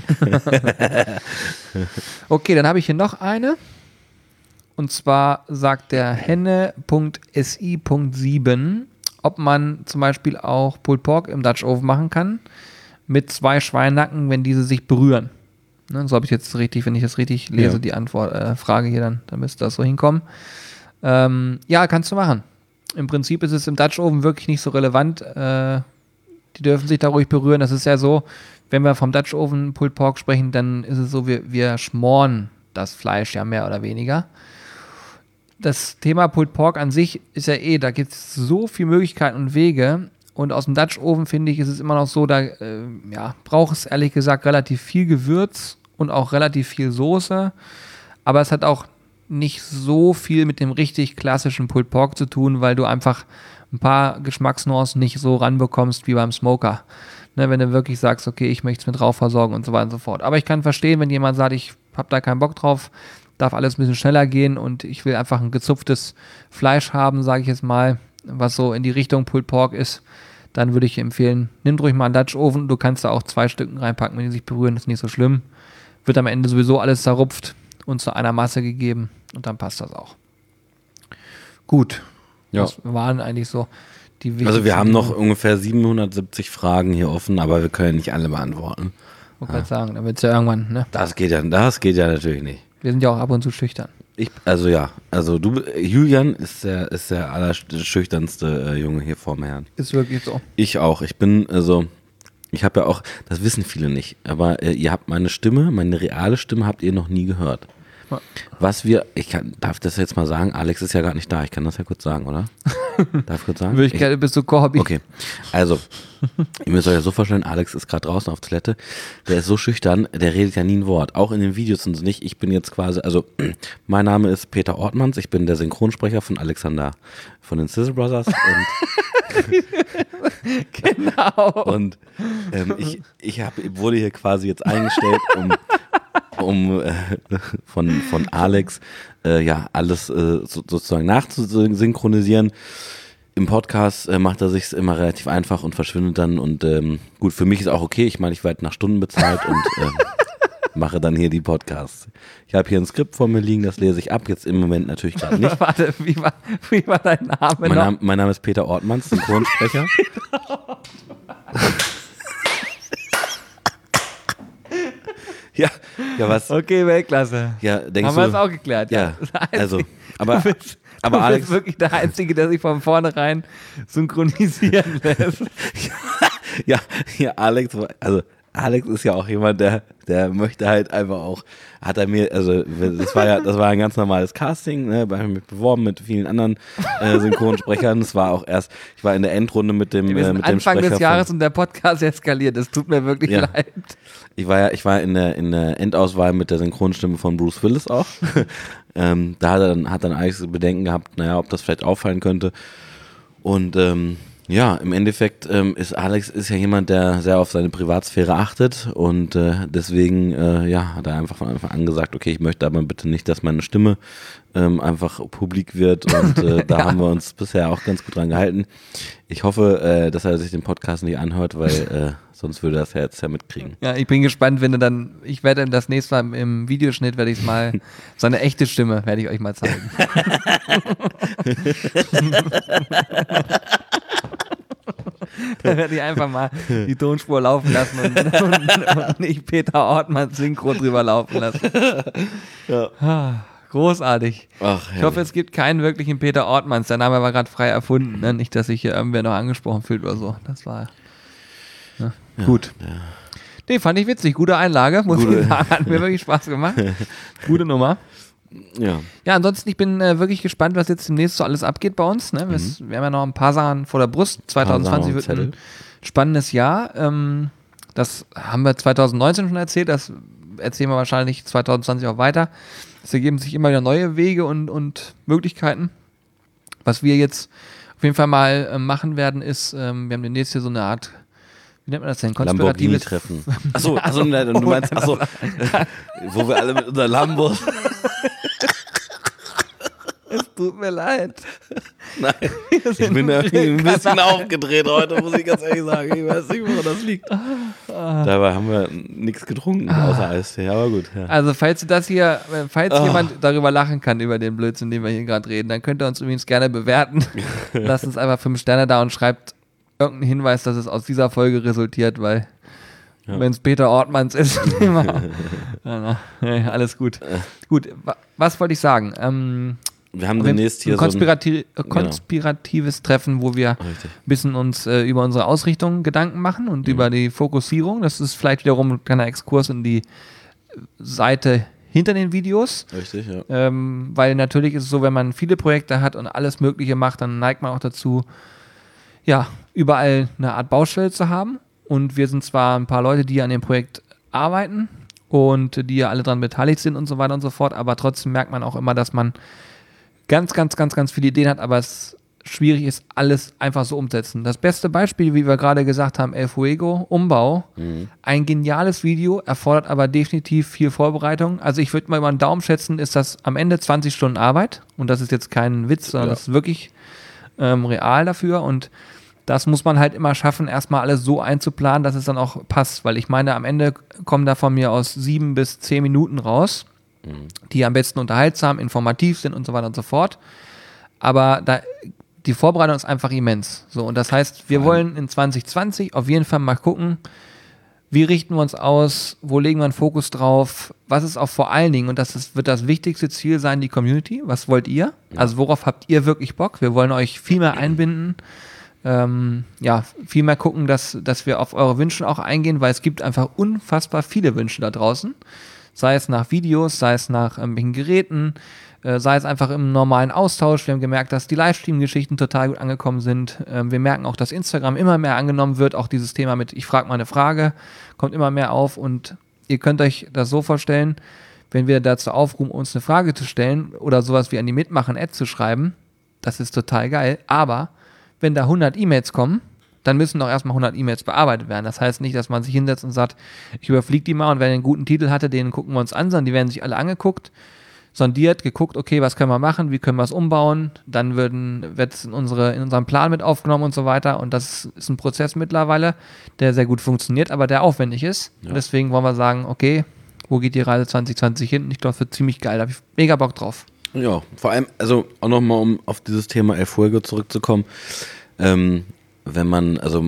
Okay, dann habe ich hier noch eine. Und zwar sagt der Henne Punkt S I Punkt sieben, ob man zum Beispiel auch Pulled Pork im Dutch Oven machen kann mit zwei Schweinenacken, wenn diese sich berühren. Ne, so habe ich jetzt richtig, wenn ich das richtig lese, Ja. die Antwort, äh, Frage hier, dann, dann müsste das so hinkommen. Ähm, ja, kannst du machen. Im Prinzip ist es im Dutch Oven wirklich nicht so relevant. Äh, die dürfen sich da ruhig berühren. Das ist ja so, wenn wir vom Dutch Oven Pulled Pork sprechen, dann ist es so, wir, wir schmoren das Fleisch ja mehr oder weniger. Das Thema Pulled Pork an sich ist ja eh, da gibt es so viele Möglichkeiten und Wege. Und aus dem Dutch Oven, finde ich, ist es immer noch so, da äh, ja, braucht es ehrlich gesagt relativ viel Gewürz und auch relativ viel Soße. Aber es hat auch nicht so viel mit dem richtig klassischen Pulled Pork zu tun, weil du einfach ein paar Geschmacksnuancen nicht so ranbekommst wie beim Smoker. Ne, wenn du wirklich sagst, okay, ich möchte es mit Rauch versorgen und so weiter und so fort. Aber ich kann verstehen, wenn jemand sagt, ich habe da keinen Bock drauf, darf alles ein bisschen schneller gehen und ich will einfach ein gezupftes Fleisch haben, sage ich jetzt mal, was so in die Richtung Pulled Pork ist, dann würde ich empfehlen, nimm ruhig mal einen Dutch Oven, du kannst da auch zwei Stücken reinpacken, wenn die sich berühren, ist nicht so schlimm. Wird am Ende sowieso alles zerrupft und zu einer Masse gegeben und dann passt das auch. Gut, Ja. das waren eigentlich so die wichtigsten. Also wir haben noch ungefähr siebenhundertsiebzig Fragen hier offen, aber wir können nicht alle beantworten. Ich wollte gerade sagen, dann wird es ja irgendwann, ne? Das geht ja, das geht ja natürlich nicht. Wir sind ja auch ab und zu schüchtern. Ich, also ja, also du, Julian ist der, ist der allerschüchternste äh, Junge hier vor mir Herrn. Ist wirklich so. Ich auch. Ich bin, also, ich habe ja auch, das wissen viele nicht, aber äh, ihr habt meine Stimme, meine reale Stimme habt ihr noch nie gehört. Ja. Was wir, ich kann, darf das jetzt mal sagen, Alex ist ja gar nicht da, ich kann das ja kurz sagen, oder? Darf ich kurz sagen? Würde ich gerne, bist du Corby. Okay, also, ihr müsst euch ja so vorstellen, Alex ist gerade draußen auf Toilette, der ist so schüchtern, der redet ja nie ein Wort, auch in den Videos und so nicht. Ich bin jetzt quasi, also, mein Name ist Peter Ortmanns, ich bin der Synchronsprecher von Alexander von den Sizzle Brothers und Genau. Und ähm, ich, ich hab, wurde hier quasi jetzt eingestellt, um, um äh, von, von Alex äh, ja alles äh, so, sozusagen nachzusynchronisieren. Im Podcast äh, macht er sich immer relativ einfach und verschwindet dann. Und ähm, gut, für mich ist auch okay. Ich meine, ich werde nach Stunden bezahlt und ähm, mache dann hier die Podcasts. Ich habe hier ein Skript vor mir liegen, das lese ich ab. Jetzt im Moment natürlich gerade nicht. Warte, wie war, wie war dein Name Mein, noch? Name, mein Name ist Peter Ortmanns, Synchronsprecher. ja, ja, was? Okay, Weltklasse. Ja, denkst Haben du? wir es auch geklärt. Ja, Das Einzige- also, aber, du bist, aber du Alex, bist wirklich der Einzige, der sich von vornherein synchronisieren lässt. ja, ja, Alex, also Alex ist ja auch jemand, der, der möchte halt einfach auch, hat er mir, also das war ja, das war ein ganz normales Casting, ne, bei mir beworben mit vielen anderen äh, Synchronsprechern. Es war auch erst, ich war in der Endrunde mit dem, Wir äh, sind mit dem Anfang Sprecher des Jahres von, und der Podcast eskaliert. Es tut mir wirklich Ja. leid. ich war ja, ich war in der, in der Endauswahl mit der Synchronstimme von Bruce Willis auch. ähm, da hat er dann, hat dann Alex Bedenken gehabt, naja, ob das vielleicht auffallen könnte. Und ähm, ja, im Endeffekt ähm, ist Alex ist ja jemand, der sehr auf seine Privatsphäre achtet und äh, deswegen äh, ja, hat er einfach von Anfang an gesagt, okay, ich möchte aber bitte nicht, dass meine Stimme ähm, einfach publik wird und äh, da Ja. haben wir uns bisher auch ganz gut dran gehalten. Ich hoffe, äh, dass er sich den Podcast nicht anhört, weil äh, sonst würde er das ja jetzt ja mitkriegen. Ja, ich bin gespannt, wenn du dann, ich werde ihm das nächste Mal im Videoschnitt, werde ich mal, seine echte Stimme werde ich euch mal zeigen. Da werde ich einfach mal die Tonspur laufen lassen und, und, und nicht Peter Ortmanns Synchro drüber laufen lassen. Ja. Ah, großartig. Ach, Ich hoffe, es gibt keinen wirklichen Peter Ortmanns. Der Name war gerade frei erfunden. Ne? Nicht, dass sich hier irgendwer noch angesprochen fühlt oder so. Das war ne? Ja, gut. ja. Nee, fand ich witzig. Gute Einlage, muss Gute. ich sagen. Hat mir wirklich Spaß gemacht. Gute Nummer. Ja. Ja, ansonsten, ich bin äh, wirklich gespannt, was jetzt demnächst so alles abgeht bei uns. Ne? Wir, wir haben ja noch ein paar Sachen vor der Brust. zwanzig zwanzig wird ein spannendes Jahr. Ähm, das haben wir zwanzig neunzehn schon erzählt. Das erzählen wir wahrscheinlich zwanzig zwanzig auch weiter. Es ergeben sich immer wieder neue Wege und, und Möglichkeiten. Was wir jetzt auf jeden Fall mal äh, machen werden, ist, ähm, wir haben demnächst hier so eine Art, wie nennt man das denn? Lamborghini-Treffen. Achso, achso, nein, du meinst, achso, wo wir alle mit unseren Lambos. Es tut mir leid. Nein, ich bin irgendwie ein bisschen aufgedreht heute, muss ich ganz ehrlich sagen. Ich weiß nicht, woran das liegt. Dabei haben wir nichts getrunken, außer Eistee, aber gut. Ja. Also falls das hier, falls Oh. jemand darüber lachen kann, über den Blödsinn, den wir hier gerade reden, dann könnt ihr uns übrigens gerne bewerten. Lasst uns einfach fünf Sterne da und schreibt irgendeinen Hinweis, dass es aus dieser Folge resultiert, weil Ja. wenn es Peter Ortmanns ist, immer. ja, na, nee, alles gut. Gut, wa- was wollte ich sagen? Ähm, Wir haben demnächst hier ein so ein... konspirati konspiratives Treffen, wo wir ein Richtig. bisschen uns äh, über unsere Ausrichtung Gedanken machen und Mhm. über die Fokussierung. Das ist vielleicht wiederum ein kleiner Exkurs in die Seite hinter den Videos. Richtig, ja. Ähm, weil natürlich ist es so, wenn man viele Projekte hat und alles Mögliche macht, dann neigt man auch dazu, ja, überall eine Art Baustelle zu haben. Und wir sind zwar ein paar Leute, die an dem Projekt arbeiten und die ja alle daran beteiligt sind und so weiter und so fort, aber trotzdem merkt man auch immer, dass man ganz, ganz, ganz, ganz viele Ideen hat, aber es schwierig ist, alles einfach so umzusetzen. Das beste Beispiel, wie wir gerade gesagt haben, El Fuego, Umbau, Mhm. ein geniales Video, erfordert aber definitiv viel Vorbereitung. Also ich würde mal über einen Daumen schätzen, ist das am Ende zwanzig Stunden Arbeit und das ist jetzt kein Witz, sondern Ja. das ist wirklich ähm, real dafür und das muss man halt immer schaffen, erstmal alles so einzuplanen, dass es dann auch passt, weil ich meine, am Ende kommen da von mir aus sieben bis zehn Minuten raus, Mhm. die am besten unterhaltsam, informativ sind und so weiter und so fort. Aber da, die Vorbereitung ist einfach immens. So, und das heißt, wir Vor allem- wollen in zwanzig zwanzig auf jeden Fall mal gucken, wie richten wir uns aus, wo legen wir einen Fokus drauf, was ist auch vor allen Dingen, und das ist, wird das wichtigste Ziel sein, die Community, was wollt ihr? Also worauf habt ihr wirklich Bock? Wir wollen euch viel mehr einbinden, ähm, ja, viel mehr gucken, dass, dass wir auf eure Wünsche auch eingehen, weil es gibt einfach unfassbar viele Wünsche da draußen, sei es nach Videos, sei es nach irgendwelchen Geräten, äh, sei es einfach im normalen Austausch. Wir haben gemerkt, dass die Livestream-Geschichten total gut angekommen sind. Ähm, wir merken auch, dass Instagram immer mehr angenommen wird. Auch dieses Thema mit ich frage mal eine Frage kommt immer mehr auf und ihr könnt euch das so vorstellen, wenn wir dazu aufrufen, uns eine Frage zu stellen oder sowas wie an die Mitmachen-Ad zu schreiben, das ist total geil, aber wenn da hundert E-Mails kommen, dann müssen doch erstmal hundert E-Mails bearbeitet werden. Das heißt nicht, dass man sich hinsetzt und sagt, ich überfliege die mal und wer einen guten Titel hatte, den gucken wir uns an, sondern die werden sich alle angeguckt, sondiert, geguckt, okay, was können wir machen, wie können wir es umbauen, dann wird es in, unsere, in unseren Plan mit aufgenommen und so weiter und das ist ein Prozess mittlerweile, der sehr gut funktioniert, aber der aufwendig ist. Ja. Und deswegen wollen wir sagen, okay, wo geht die Reise zwanzig zwanzig hin? Ich glaube, es wird ziemlich geil, da habe ich mega Bock drauf. Ja, vor allem, also auch nochmal, um auf dieses Thema El Fuego zurückzukommen, ähm, wenn man, also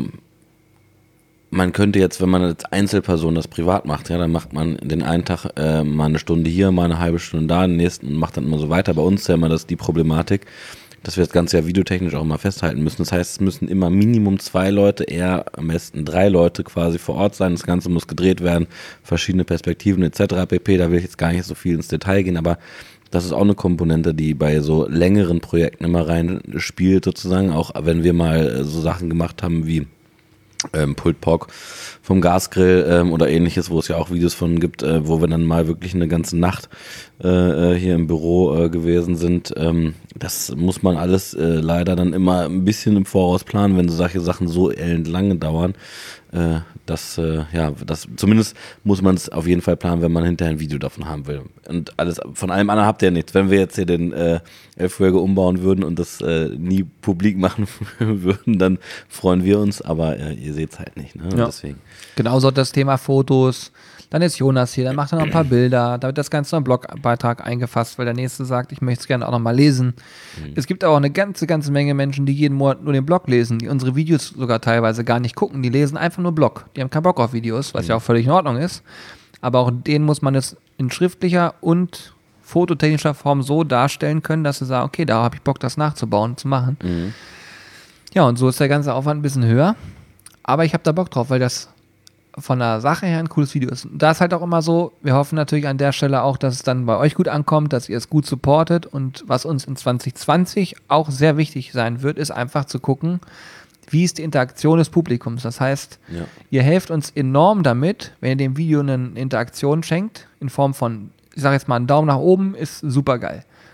man könnte jetzt, wenn man als Einzelperson das privat macht, ja, dann macht man den einen Tag äh, mal eine Stunde hier, mal eine halbe Stunde da, den nächsten und macht dann immer so weiter. Bei uns ist ja immer das die Problematik, dass wir das Ganze ja videotechnisch auch immer festhalten müssen. Das heißt, es müssen immer Minimum zwei Leute, eher am besten drei Leute quasi vor Ort sein. Das Ganze muss gedreht werden, verschiedene Perspektiven et cetera pp. Da will ich jetzt gar nicht so viel ins Detail gehen, aber das ist auch eine Komponente, die bei so längeren Projekten immer reinspielt sozusagen, auch wenn wir mal so Sachen gemacht haben wie ähm, Pulled Pork vom Gasgrill ähm, oder ähnliches, wo es ja auch Videos von gibt, äh, wo wir dann mal wirklich eine ganze Nacht äh, hier im Büro äh, gewesen sind. Ähm, das muss man alles äh, leider dann immer ein bisschen im Voraus planen, wenn solche Sachen so elendlange dauern. Äh, das, äh, ja, das, zumindest muss man es auf jeden Fall planen, wenn man hinterher ein Video davon haben will. Und alles, von allem anderen habt ihr ja nichts. Wenn wir jetzt hier den äh, El Fuego umbauen würden und das äh, nie publik machen würden, dann freuen wir uns, aber äh, ihr seht es halt nicht, ne? Ja. Deswegen. Genauso das Thema Fotos. Dann ist Jonas hier, dann macht er noch ein paar Bilder, da wird das Ganze in einen Blogbeitrag eingefasst, weil der Nächste sagt, ich möchte es gerne auch nochmal lesen. Mhm. Es gibt aber auch eine ganze, ganze Menge Menschen, die jeden Monat nur den Blog lesen, die unsere Videos sogar teilweise gar nicht gucken, die lesen einfach nur Blog. Die haben keinen Bock auf Videos, was mhm. ja auch völlig in Ordnung ist. Aber auch denen muss man es in schriftlicher und fototechnischer Form so darstellen können, dass sie sagen, okay, da habe ich Bock, das nachzubauen, zu machen. Mhm. Ja, und so ist der ganze Aufwand ein bisschen höher. Aber ich habe da Bock drauf, weil das von der Sache her ein cooles Video ist. Da ist halt auch immer so, wir hoffen natürlich an der Stelle auch, dass es dann bei euch gut ankommt, dass ihr es gut supportet und was uns in zwanzig zwanzig auch sehr wichtig sein wird, ist einfach zu gucken, wie ist die Interaktion des Publikums. Das heißt, Ja. ihr helft uns enorm damit, wenn ihr dem Video eine Interaktion schenkt, in Form von, ich sage jetzt mal, einen Daumen nach oben, ist super geil.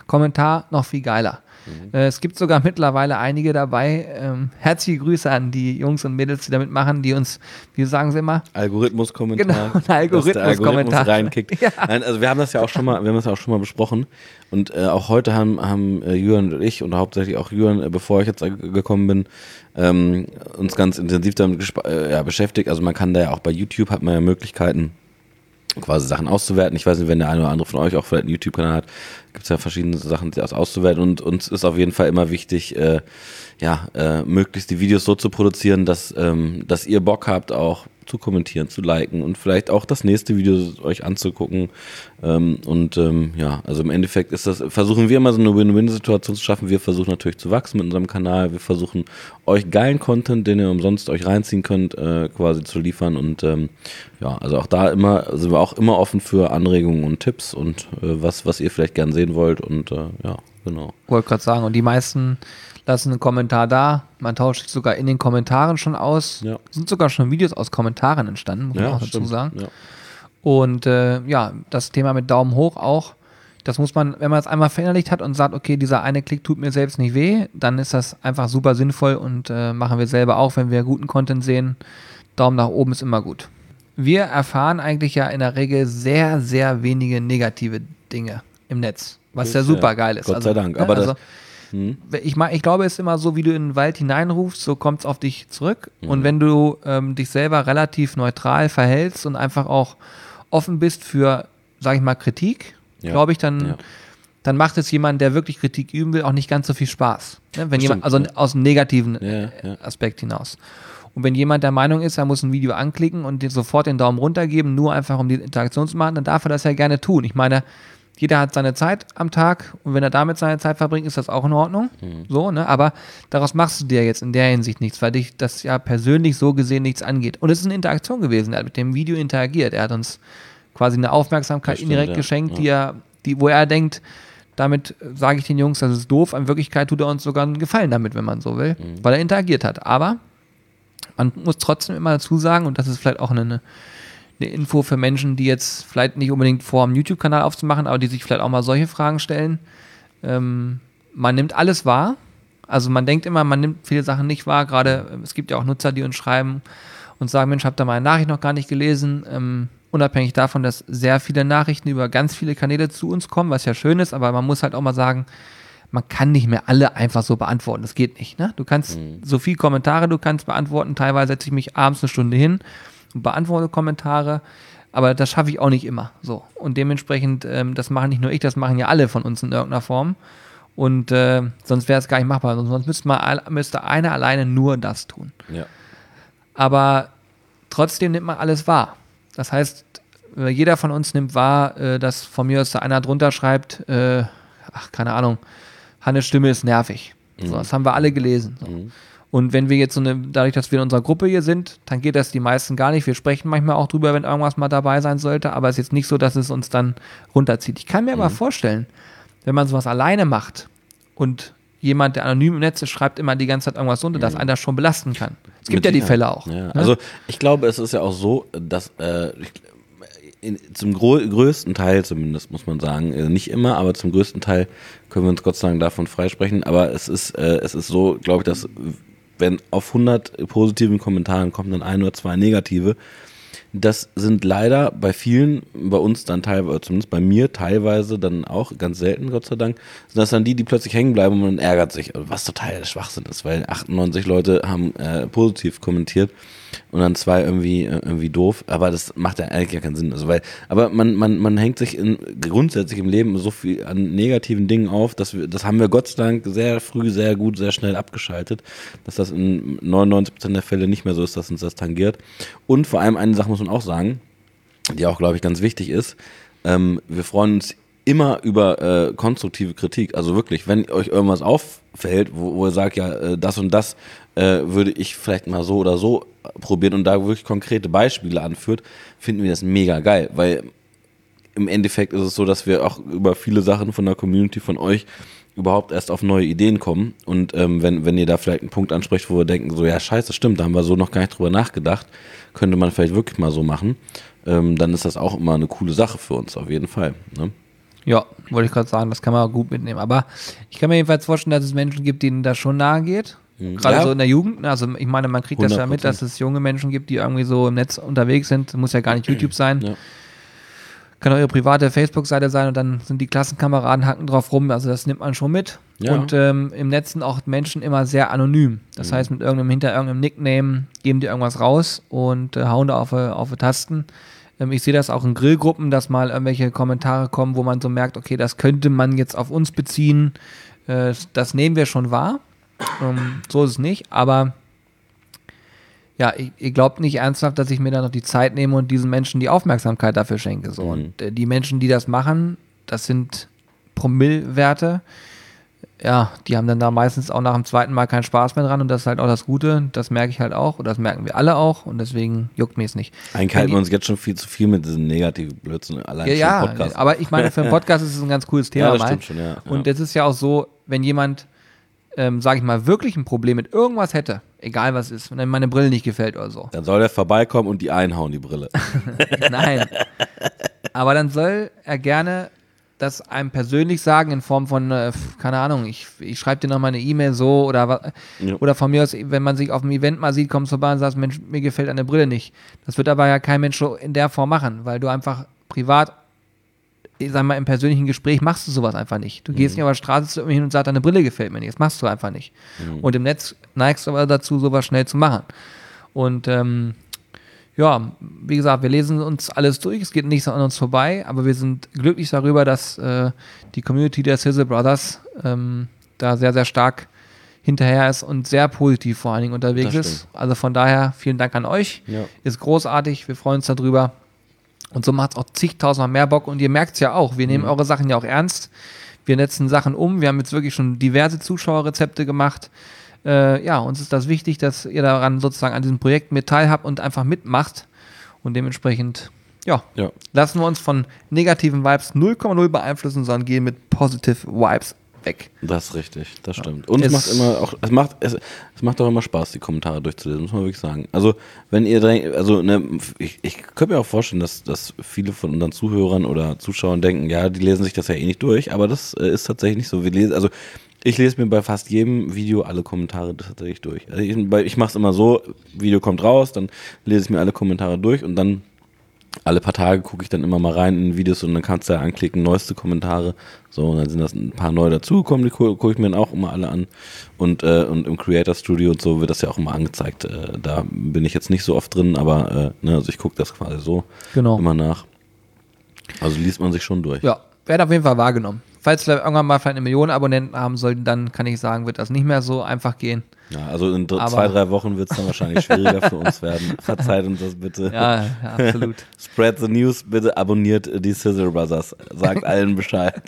Kommentar noch viel geiler. Mhm. Äh, es gibt sogar mittlerweile einige dabei. Ähm, herzliche Grüße an die Jungs und Mädels, die damit machen, die uns, wie sagen sie immer? Algorithmus-Kommentar. Genau, ein Algorithmus-Kommentar. Reinkickt. Ja. Nein, also wir haben das ja auch schon mal, wir haben das ja auch schon mal besprochen. Und äh, auch heute haben, haben äh, Jürgen und ich und hauptsächlich auch Jürgen, äh, bevor ich jetzt äh, gekommen bin, ähm, uns ganz intensiv damit gesp- äh, ja, beschäftigt. Also man kann da ja auch bei YouTube, hat man ja Möglichkeiten, quasi Sachen auszuwerten. Ich weiß nicht, wenn der eine oder andere von euch auch vielleicht einen YouTube-Kanal hat, gibt es ja verschiedene Sachen, die auszuwerten. Und uns ist auf jeden Fall immer wichtig, äh, ja, äh, möglichst die Videos so zu produzieren, dass, ähm, dass ihr Bock habt, auch zu kommentieren, zu liken und vielleicht auch das nächste Video euch anzugucken. Ähm, und ähm, ja, also im Endeffekt ist das, versuchen wir immer so eine Win-Win-Situation zu schaffen. Wir versuchen natürlich zu wachsen mit unserem Kanal. Wir versuchen euch geilen Content, den ihr umsonst euch reinziehen könnt, äh, quasi zu liefern. Und ähm, ja, also auch da immer sind wir auch immer offen für Anregungen und Tipps und äh, was, was ihr vielleicht gern sehen wollt. Und äh, ja, genau. Wollte gerade sagen, und die meisten lassen einen Kommentar da. Man tauscht sich sogar in den Kommentaren schon aus. Ja. Sind sogar schon Videos aus Kommentaren entstanden, muss man Ja, auch dazu stimmt. sagen. Ja. Und äh, ja, das Thema mit Daumen hoch auch. Das muss man, wenn man es einmal verinnerlicht hat und sagt, okay, dieser eine Klick tut mir selbst nicht weh, dann ist das einfach super sinnvoll und äh, machen wir selber auch, wenn wir guten Content sehen. Daumen nach oben ist immer gut. Wir erfahren eigentlich ja in der Regel sehr, sehr wenige negative Dinge im Netz, was ja super geil ist. Gott also, sei Dank. Ne, Aber also, das, hm. ich, mein, ich glaube, es ist immer so, wie du in den Wald hineinrufst, so kommt es auf dich zurück. Mhm. Und wenn du ähm, dich selber relativ neutral verhältst und einfach auch offen bist für, sag ich mal, Kritik, Ja. glaube ich, dann, Ja. dann macht es jemand, der wirklich Kritik üben will, auch nicht ganz so viel Spaß. Ne? Wenn Stimmt, jemand, also ja. aus einem negativen Ja, äh, ja. Aspekt hinaus. Und wenn jemand der Meinung ist, er muss ein Video anklicken und dir sofort den Daumen runter geben, nur einfach um die Interaktion zu machen, dann darf er das ja gerne tun. Ich meine, jeder hat seine Zeit am Tag und wenn er damit seine Zeit verbringt, ist das auch in Ordnung. Mhm. So, ne? Aber daraus machst du dir jetzt in der Hinsicht nichts, weil dich das ja persönlich so gesehen nichts angeht. Und es ist eine Interaktion gewesen. Er hat mit dem Video interagiert. Er hat uns quasi eine Aufmerksamkeit Das stimmt, indirekt ja. geschenkt, Ja. die er, die, wo er denkt, damit sage ich den Jungs, das ist doof. In Wirklichkeit tut er uns sogar einen Gefallen damit, wenn man so will, Mhm. weil er interagiert hat. Aber man muss trotzdem immer dazu sagen, und das ist vielleicht auch eine, eine Info für Menschen, die jetzt vielleicht nicht unbedingt vor, einen YouTube-Kanal aufzumachen, aber die sich vielleicht auch mal solche Fragen stellen. Ähm, man nimmt alles wahr. Also man denkt immer, man nimmt viele Sachen nicht wahr. Gerade äh, es gibt ja auch Nutzer, die uns schreiben und sagen, Mensch, habt ihr meine Nachricht noch gar nicht gelesen. Ähm, unabhängig davon, dass sehr viele Nachrichten über ganz viele Kanäle zu uns kommen, was ja schön ist, aber man muss halt auch mal sagen, man kann nicht mehr alle einfach so beantworten. Das geht nicht. Ne? Du kannst Mhm. so viele Kommentare du kannst beantworten. Teilweise setze ich mich abends eine Stunde hin und beantworte Kommentare. Aber das schaffe ich auch nicht immer. So. Und dementsprechend, ähm, das machen nicht nur ich, das machen ja alle von uns in irgendeiner Form. Und äh, sonst wäre es gar nicht machbar. Sonst müsste, man, müsste einer alleine nur das tun. Ja. Aber trotzdem nimmt man alles wahr. Das heißt, äh, jeder von uns nimmt wahr, äh, dass von mir aus da einer drunter schreibt, äh, ach, keine Ahnung, Hannes Stimme ist nervig. So, das haben wir alle gelesen. So. Mhm. Und wenn wir jetzt so eine, dadurch, dass wir in unserer Gruppe hier sind, dann geht das die meisten gar nicht. Wir sprechen manchmal auch drüber, wenn irgendwas mal dabei sein sollte, aber es ist jetzt nicht so, dass es uns dann runterzieht. Ich kann mir aber vorstellen, wenn man sowas alleine macht und jemand, der anonym im Netz ist, schreibt immer die ganze Zeit irgendwas runter, dass einen das schon belasten kann. Es gibt Mit ja die Sicherheit. Fälle auch. Ja. Ne? Also ich glaube, es ist ja auch so, dass äh, ich, in, zum gro- größten Teil zumindest, muss man sagen, äh, nicht immer, aber zum größten Teil können wir uns Gott sei Dank davon freisprechen, aber es ist, äh, es ist so, glaube ich, dass wenn auf hundert positiven Kommentaren kommen dann ein oder zwei negative, das sind leider bei vielen, bei uns dann teilweise, zumindest bei mir teilweise dann auch, ganz selten, Gott sei Dank, sind das dann die, die plötzlich hängen bleiben und man ärgert sich, was total Schwachsinn ist, weil achtundneunzig Leute haben äh, positiv kommentiert und dann zwei irgendwie äh, irgendwie doof, aber das macht ja eigentlich gar keinen Sinn. Also weil, aber man, man, man hängt sich in, grundsätzlich im Leben so viel an negativen Dingen auf, dass wir, das haben wir Gott sei Dank sehr früh, sehr gut, sehr schnell abgeschaltet, dass das in neunundneunzig Prozent der Fälle nicht mehr so ist, dass uns das tangiert. Und vor allem eine Sache muss man auch sagen, die auch, glaube ich, ganz wichtig ist, ähm, wir freuen uns immer über äh, konstruktive Kritik. Also wirklich, wenn euch irgendwas auffällt, wo, wo ihr sagt, ja, äh, das und das äh, würde ich vielleicht mal so oder so probieren und da wirklich konkrete Beispiele anführt, finden wir das mega geil, weil im Endeffekt ist es so, dass wir auch über viele Sachen von der Community, von euch, überhaupt erst auf neue Ideen kommen und ähm, wenn, wenn ihr da vielleicht einen Punkt ansprecht, wo wir denken, so ja scheiße, stimmt, da haben wir so noch gar nicht drüber nachgedacht, könnte man vielleicht wirklich mal so machen, ähm, dann ist das auch immer eine coole Sache für uns, auf jeden Fall. Ne? Ja, wollte ich gerade sagen, das kann man auch gut mitnehmen. Aber ich kann mir jedenfalls vorstellen, dass es Menschen gibt, denen das schon nahe geht. Gerade Ja. so in der Jugend. Also ich meine, man kriegt das ja mit, dass es junge Menschen gibt, die irgendwie so im Netz unterwegs sind. Muss ja gar nicht YouTube sein. Ja. Kann auch ihre private Facebook-Seite sein und dann sind die Klassenkameraden hacken drauf rum. Also das nimmt man schon mit. Ja. Und ähm, im Netz sind auch Menschen immer sehr anonym. Das Mhm. heißt, mit irgendeinem hinter irgendeinem Nickname geben die irgendwas raus und äh, hauen da auf, äh, auf die Tasten. Ähm, ich sehe das auch in Grillgruppen, dass mal irgendwelche Kommentare kommen, wo man so merkt, okay, das könnte man jetzt auf uns beziehen. Äh, das nehmen wir schon wahr. Ähm, so ist es nicht, aber ja, ich, ihr glaubt nicht ernsthaft, dass ich mir da noch die Zeit nehme und diesen Menschen die Aufmerksamkeit dafür schenke. So. Mhm. Und äh, die Menschen, die das machen, das sind Promillwerte. Ja, die haben dann da meistens auch nach dem zweiten Mal keinen Spaß mehr dran und das ist halt auch das Gute. Das merke ich halt auch und das merken wir alle auch und deswegen juckt mir es nicht. Eigentlich halten wir uns jetzt schon viel zu viel mit diesem negativen Blödsinn allein Ja, schon ja, Podcast. aber ich meine, für einen Podcast ist es ein ganz cooles Thema. Ja, das mal. stimmt schon, ja. Und ja. es ist ja auch so, wenn jemand, ähm, sage ich mal, wirklich ein Problem mit irgendwas hätte, egal was ist, wenn ihm meine Brille nicht gefällt oder so. Dann soll er vorbeikommen und die einhauen, die Brille. Nein. Aber dann soll er gerne das einem persönlich sagen in Form von, äh, keine Ahnung, ich, ich schreibe dir noch mal eine E-Mail so oder wa- Ja. oder von mir aus, wenn man sich auf dem Event mal sieht, kommst du vorbei und sagst, Mensch, mir gefällt eine Brille nicht. Das wird aber ja kein Mensch so in der Form machen, weil du einfach privat, ich sag mal, im persönlichen Gespräch machst du sowas einfach nicht. Du gehst nicht auf der Straße zu ihm hin und sagst, deine Brille gefällt mir nicht. Das machst du einfach nicht. Mhm. Und im Netz neigst du aber dazu, sowas schnell zu machen. Und ähm, ja, wie gesagt, wir lesen uns alles durch, es geht nichts an uns vorbei, aber wir sind glücklich darüber, dass äh, die Community der Sizzle Brothers ähm, da sehr, sehr stark hinterher ist und sehr positiv vor allen Dingen unterwegs Das ist. Also von daher vielen Dank an euch. Ja. Ist großartig, wir freuen uns darüber. Und so macht es auch zigtausendmal mehr Bock und ihr merkt es ja auch, wir nehmen Mhm. eure Sachen ja auch ernst. Wir setzen Sachen um, wir haben jetzt wirklich schon diverse Zuschauerrezepte gemacht. Äh, ja, uns ist das wichtig, dass ihr daran sozusagen an diesem Projekt mit teilhabt und einfach mitmacht. Und dementsprechend, ja, Ja. lassen wir uns von negativen Vibes null Komma null beeinflussen, sondern gehen mit positive Vibes weg. Das ist richtig, das stimmt. Und es, Es- macht immer auch, es macht, es, es macht auch immer Spaß, die Kommentare durchzulesen, muss man wirklich sagen. Also, wenn ihr denkt, also, ne, ich, ich könnte mir auch vorstellen, dass, dass viele von unseren Zuhörern oder Zuschauern denken, ja, die lesen sich das ja eh nicht durch, aber das äh, ist tatsächlich nicht so. Wir lesen, also, ich lese mir bei fast jedem Video alle Kommentare tatsächlich durch. Also ich ich mache es immer so, Video kommt raus, dann lese ich mir alle Kommentare durch und dann alle paar Tage gucke ich dann immer mal rein in Videos und dann kannst du ja anklicken, neueste Kommentare. So, und dann sind das ein paar neu dazugekommen, die gu- gucke ich mir dann auch immer alle an. Und, äh, und im Creator Studio und so wird das ja auch immer angezeigt. Äh, da bin ich jetzt nicht so oft drin, aber äh, ne, also ich gucke das quasi so Genau. immer nach. Also liest man sich schon durch. Ja, werden auf jeden Fall wahrgenommen. Falls wir irgendwann mal vielleicht eine Million Abonnenten haben sollten, dann kann ich sagen, wird das nicht mehr so einfach gehen. Ja, also in dr- Aber- zwei, drei Wochen wird es dann wahrscheinlich schwieriger für uns werden. Verzeiht uns das bitte. Ja, ja, absolut. Spread the news, bitte abonniert die Sizzle Brothers. Sagt allen Bescheid.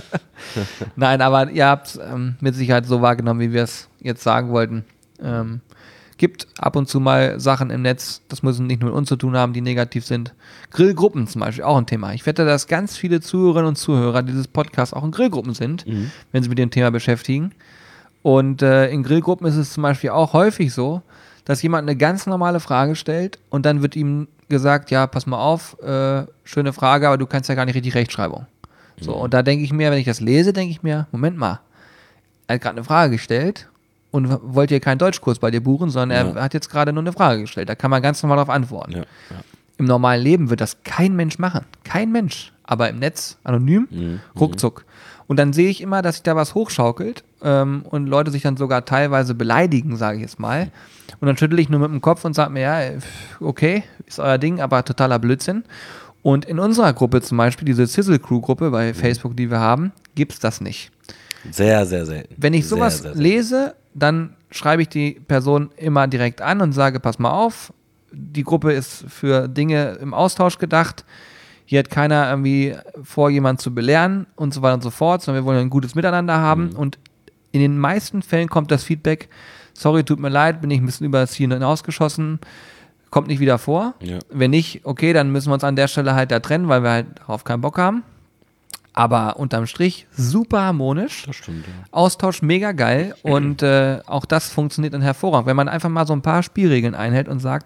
Nein, aber ihr habt ähm, mit Sicherheit so wahrgenommen, wie wir es jetzt sagen wollten. Ähm, gibt ab und zu mal Sachen im Netz, das müssen nicht nur mit uns zu tun haben, die negativ sind. Grillgruppen zum Beispiel, auch ein Thema. Ich wette, dass ganz viele Zuhörerinnen und Zuhörer dieses Podcasts auch in Grillgruppen sind, Mhm. wenn sie mit dem Thema beschäftigen. Und äh, in Grillgruppen ist es zum Beispiel auch häufig so, dass jemand eine ganz normale Frage stellt und dann wird ihm gesagt, ja, pass mal auf, äh, schöne Frage, aber du kannst ja gar nicht richtig Rechtschreibung. So, und da denke ich mir, wenn ich das lese, denke ich mir, Moment mal, er hat gerade eine Frage gestellt und w- wollte hier keinen Deutschkurs bei dir buchen, sondern Ja. er hat jetzt gerade nur eine Frage gestellt. Da kann man ganz normal darauf antworten. Ja, ja. Im normalen Leben wird das kein Mensch machen. Kein Mensch. Aber im Netz, anonym, Mhm. ruckzuck. Und dann sehe ich immer, dass sich da was hochschaukelt ähm, und Leute sich dann sogar teilweise beleidigen, sage ich jetzt mal. Und dann schüttel ich nur mit dem Kopf und sage mir, ja, okay, ist euer Ding, aber totaler Blödsinn. Und in unserer Gruppe zum Beispiel, diese Sizzle Crew Gruppe bei Facebook, die wir haben, gibt es das nicht. Sehr, sehr selten. Wenn ich sowas sehr, sehr selten. lese, dann schreibe ich die Person immer direkt an und sage, pass mal auf, die Gruppe ist für Dinge im Austausch gedacht. Hier hat keiner irgendwie vor, jemanden zu belehren und so weiter und so fort, sondern wir wollen ein gutes Miteinander haben. Mhm. Und in den meisten Fällen kommt das Feedback, sorry, tut mir leid, bin ich ein bisschen über das Ziel hinausgeschossen, kommt nicht wieder vor. Ja. Wenn nicht, okay, dann müssen wir uns an der Stelle halt da trennen, weil wir halt darauf keinen Bock haben. Aber unterm Strich super harmonisch. Das stimmt, ja. Austausch mega geil und äh, auch das funktioniert dann hervorragend, wenn man einfach mal so ein paar Spielregeln einhält und sagt,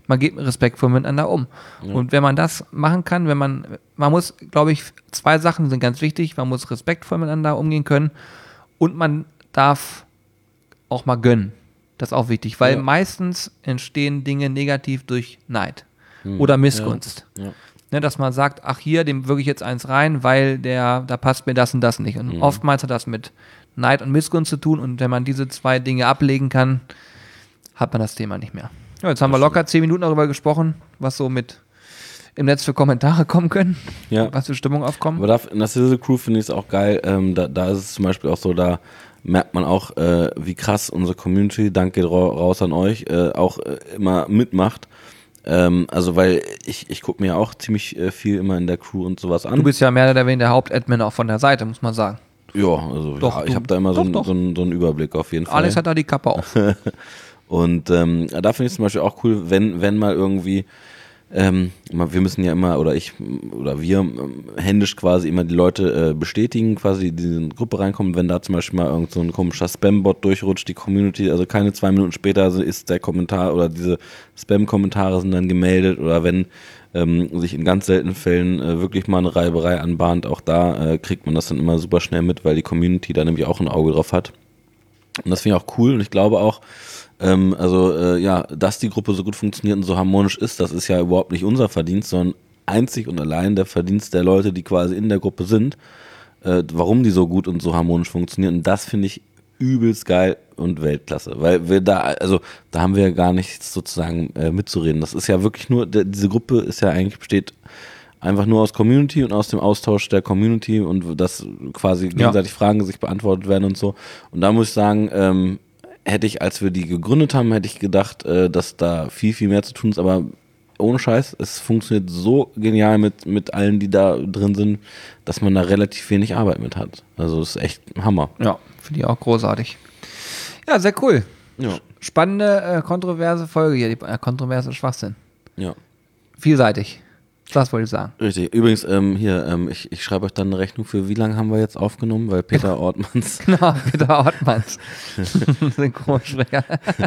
man geht respektvoll miteinander um. Ja. Und wenn man das machen kann, wenn man, man muss, glaube ich, zwei Sachen sind ganz wichtig, man muss respektvoll miteinander umgehen können und man darf auch mal gönnen. Das ist auch wichtig, weil ja. meistens entstehen Dinge negativ durch Neid hm. oder Missgunst. Ja. Ja. Ne, dass man sagt, ach hier, dem wirke ich jetzt eins rein, weil der, da passt mir das und das nicht. Und hm. oftmals hat das mit Neid und Missgunst zu tun und wenn man diese zwei Dinge ablegen kann, hat man das Thema nicht mehr. Ja, jetzt haben das wir locker zehn Minuten darüber gesprochen, was so mit im Netz für Kommentare kommen können, ja. was für Stimmung aufkommen. Aber da, in der Sizzle Crew finde ich es auch geil, ähm, da, da ist es zum Beispiel auch so, da merkt man auch, äh, wie krass unsere Community, danke raus an euch, äh, auch äh, immer mitmacht. Ähm, also weil ich, ich gucke mir auch ziemlich äh, viel immer in der Crew und sowas an. Du bist ja mehr oder weniger der Hauptadmin auch von der Seite, muss man sagen. Ja, also doch, ja, ich habe da immer doch, so, ein, doch. so, ein, so einen Überblick auf jeden Fall. Alex hat da die Kappe auf. Und ähm, da finde ich es zum Beispiel auch cool, wenn, wenn mal irgendwie, ähm, wir müssen ja immer, oder ich, oder wir ähm, händisch quasi immer die Leute äh, bestätigen, quasi die in die Gruppe reinkommen, wenn da zum Beispiel mal irgend so ein komischer Spam-Bot durchrutscht, die Community, also keine zwei Minuten später ist der Kommentar oder diese Spam-Kommentare sind dann gemeldet oder wenn ähm, sich in ganz seltenen Fällen äh, wirklich mal eine Reiberei anbahnt, auch da äh, kriegt man das dann immer super schnell mit, weil die Community da nämlich auch ein Auge drauf hat. Und das finde ich auch cool und ich glaube auch, ähm, also äh, ja, dass die Gruppe so gut funktioniert und so harmonisch ist, das ist ja überhaupt nicht unser Verdienst, sondern einzig und allein der Verdienst der Leute, die quasi in der Gruppe sind, äh, warum die so gut und so harmonisch funktionieren. Und das finde ich übelst geil und Weltklasse, weil wir da, also da haben wir ja gar nichts sozusagen äh, mitzureden. Das ist ja wirklich nur, der, diese Gruppe ist ja eigentlich, besteht einfach nur aus Community und aus dem Austausch der Community und dass quasi gegenseitig ja. Fragen sich beantwortet werden und so. Und da muss ich sagen, ähm, hätte ich, als wir die gegründet haben, hätte ich gedacht, äh, dass da viel, viel mehr zu tun ist, aber ohne Scheiß, es funktioniert so genial mit, mit allen, die da drin sind, dass man da relativ wenig Arbeit mit hat. Also das ist echt ein Hammer. Ja, finde ich auch großartig. Ja, sehr cool. Ja. Spannende, äh, kontroverse Folge hier, die äh, kontroverse Schwachsinn. Ja. Vielseitig. Das wollte ich sagen. Richtig. Übrigens, ähm, hier, ähm, ich, ich schreibe euch dann eine Rechnung für, wie lange haben wir jetzt aufgenommen, weil Peter Ortmanns. Genau, Peter Ortmanns. Synchronsprecher.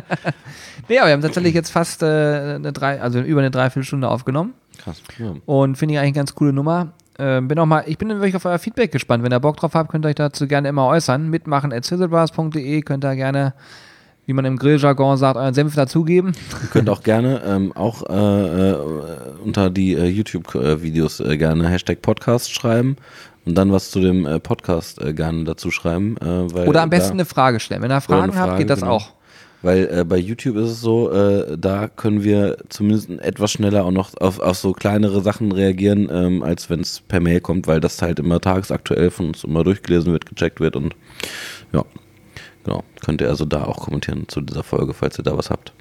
Nee, aber wir haben tatsächlich jetzt fast äh, eine drei, also über eine Dreiviertelstunde aufgenommen. Krass. Ja. Und finde ich eigentlich eine ganz coole Nummer. Äh, bin auch mal, ich bin wirklich auf euer Feedback gespannt. Wenn ihr Bock drauf habt, könnt ihr euch dazu gerne immer äußern. Mitmachen at sizzlebars punkt de könnt ihr gerne, wie man im Grilljargon sagt, euren Senf dazugeben. Ihr könnt auch gerne ähm, auch äh, äh, unter die äh, YouTube-Videos äh, gerne Hashtag Podcast schreiben und dann was zu dem äh, Podcast äh, gerne dazu schreiben. Äh, weil oder am besten da, eine Frage stellen. Wenn ihr Fragen Frage, habt, geht das genau. auch. Weil äh, bei YouTube ist es so, äh, da können wir zumindest etwas schneller auch noch auf, auf so kleinere Sachen reagieren, ähm, als wenn es per Mail kommt, weil das halt immer tagesaktuell von uns immer durchgelesen wird, gecheckt wird und ja. Genau, könnt ihr also da auch kommentieren zu dieser Folge, falls ihr da was habt.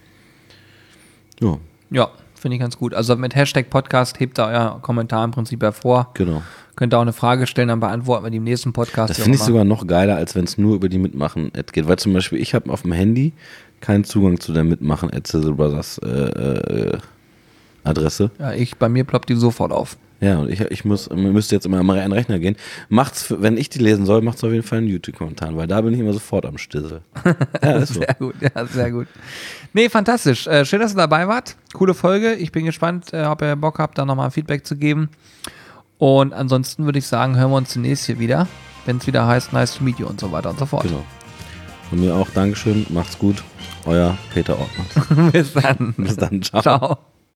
Ja. Ja, finde ich ganz gut. Also mit Hashtag Podcast hebt da euer Kommentar im Prinzip hervor. Genau. Könnt ihr auch eine Frage stellen, dann beantworten wir die im nächsten Podcast. Das finde ich sogar noch geiler, als wenn es nur über die Mitmachen-Ad geht. Weil zum Beispiel, ich habe auf dem Handy keinen Zugang zu der Mitmachen-Ad Sizzlebrothers äh, äh, Adresse. Ja, ich, bei mir ploppt die sofort auf. Ja, und ich, ich muss, müsste jetzt immer mal an den Rechner gehen. Macht's, wenn ich die lesen soll, macht's auf jeden Fall einen YouTube-Kommentar, weil da bin ich immer sofort am Stissel. Ja, ist so. Sehr gut, ja, sehr gut. Nee, fantastisch. Äh, schön, dass ihr dabei wart. Coole Folge. Ich bin gespannt, äh, ob ihr Bock habt, da nochmal Feedback zu geben. Und ansonsten würde ich sagen, hören wir uns zunächst hier wieder, wenn es wieder heißt, nice to meet you und so weiter und so fort. Genau. Von mir auch Dankeschön. Macht's gut. Euer Peter Ortmanns. Bis dann. Bis dann. Ciao. Ciao.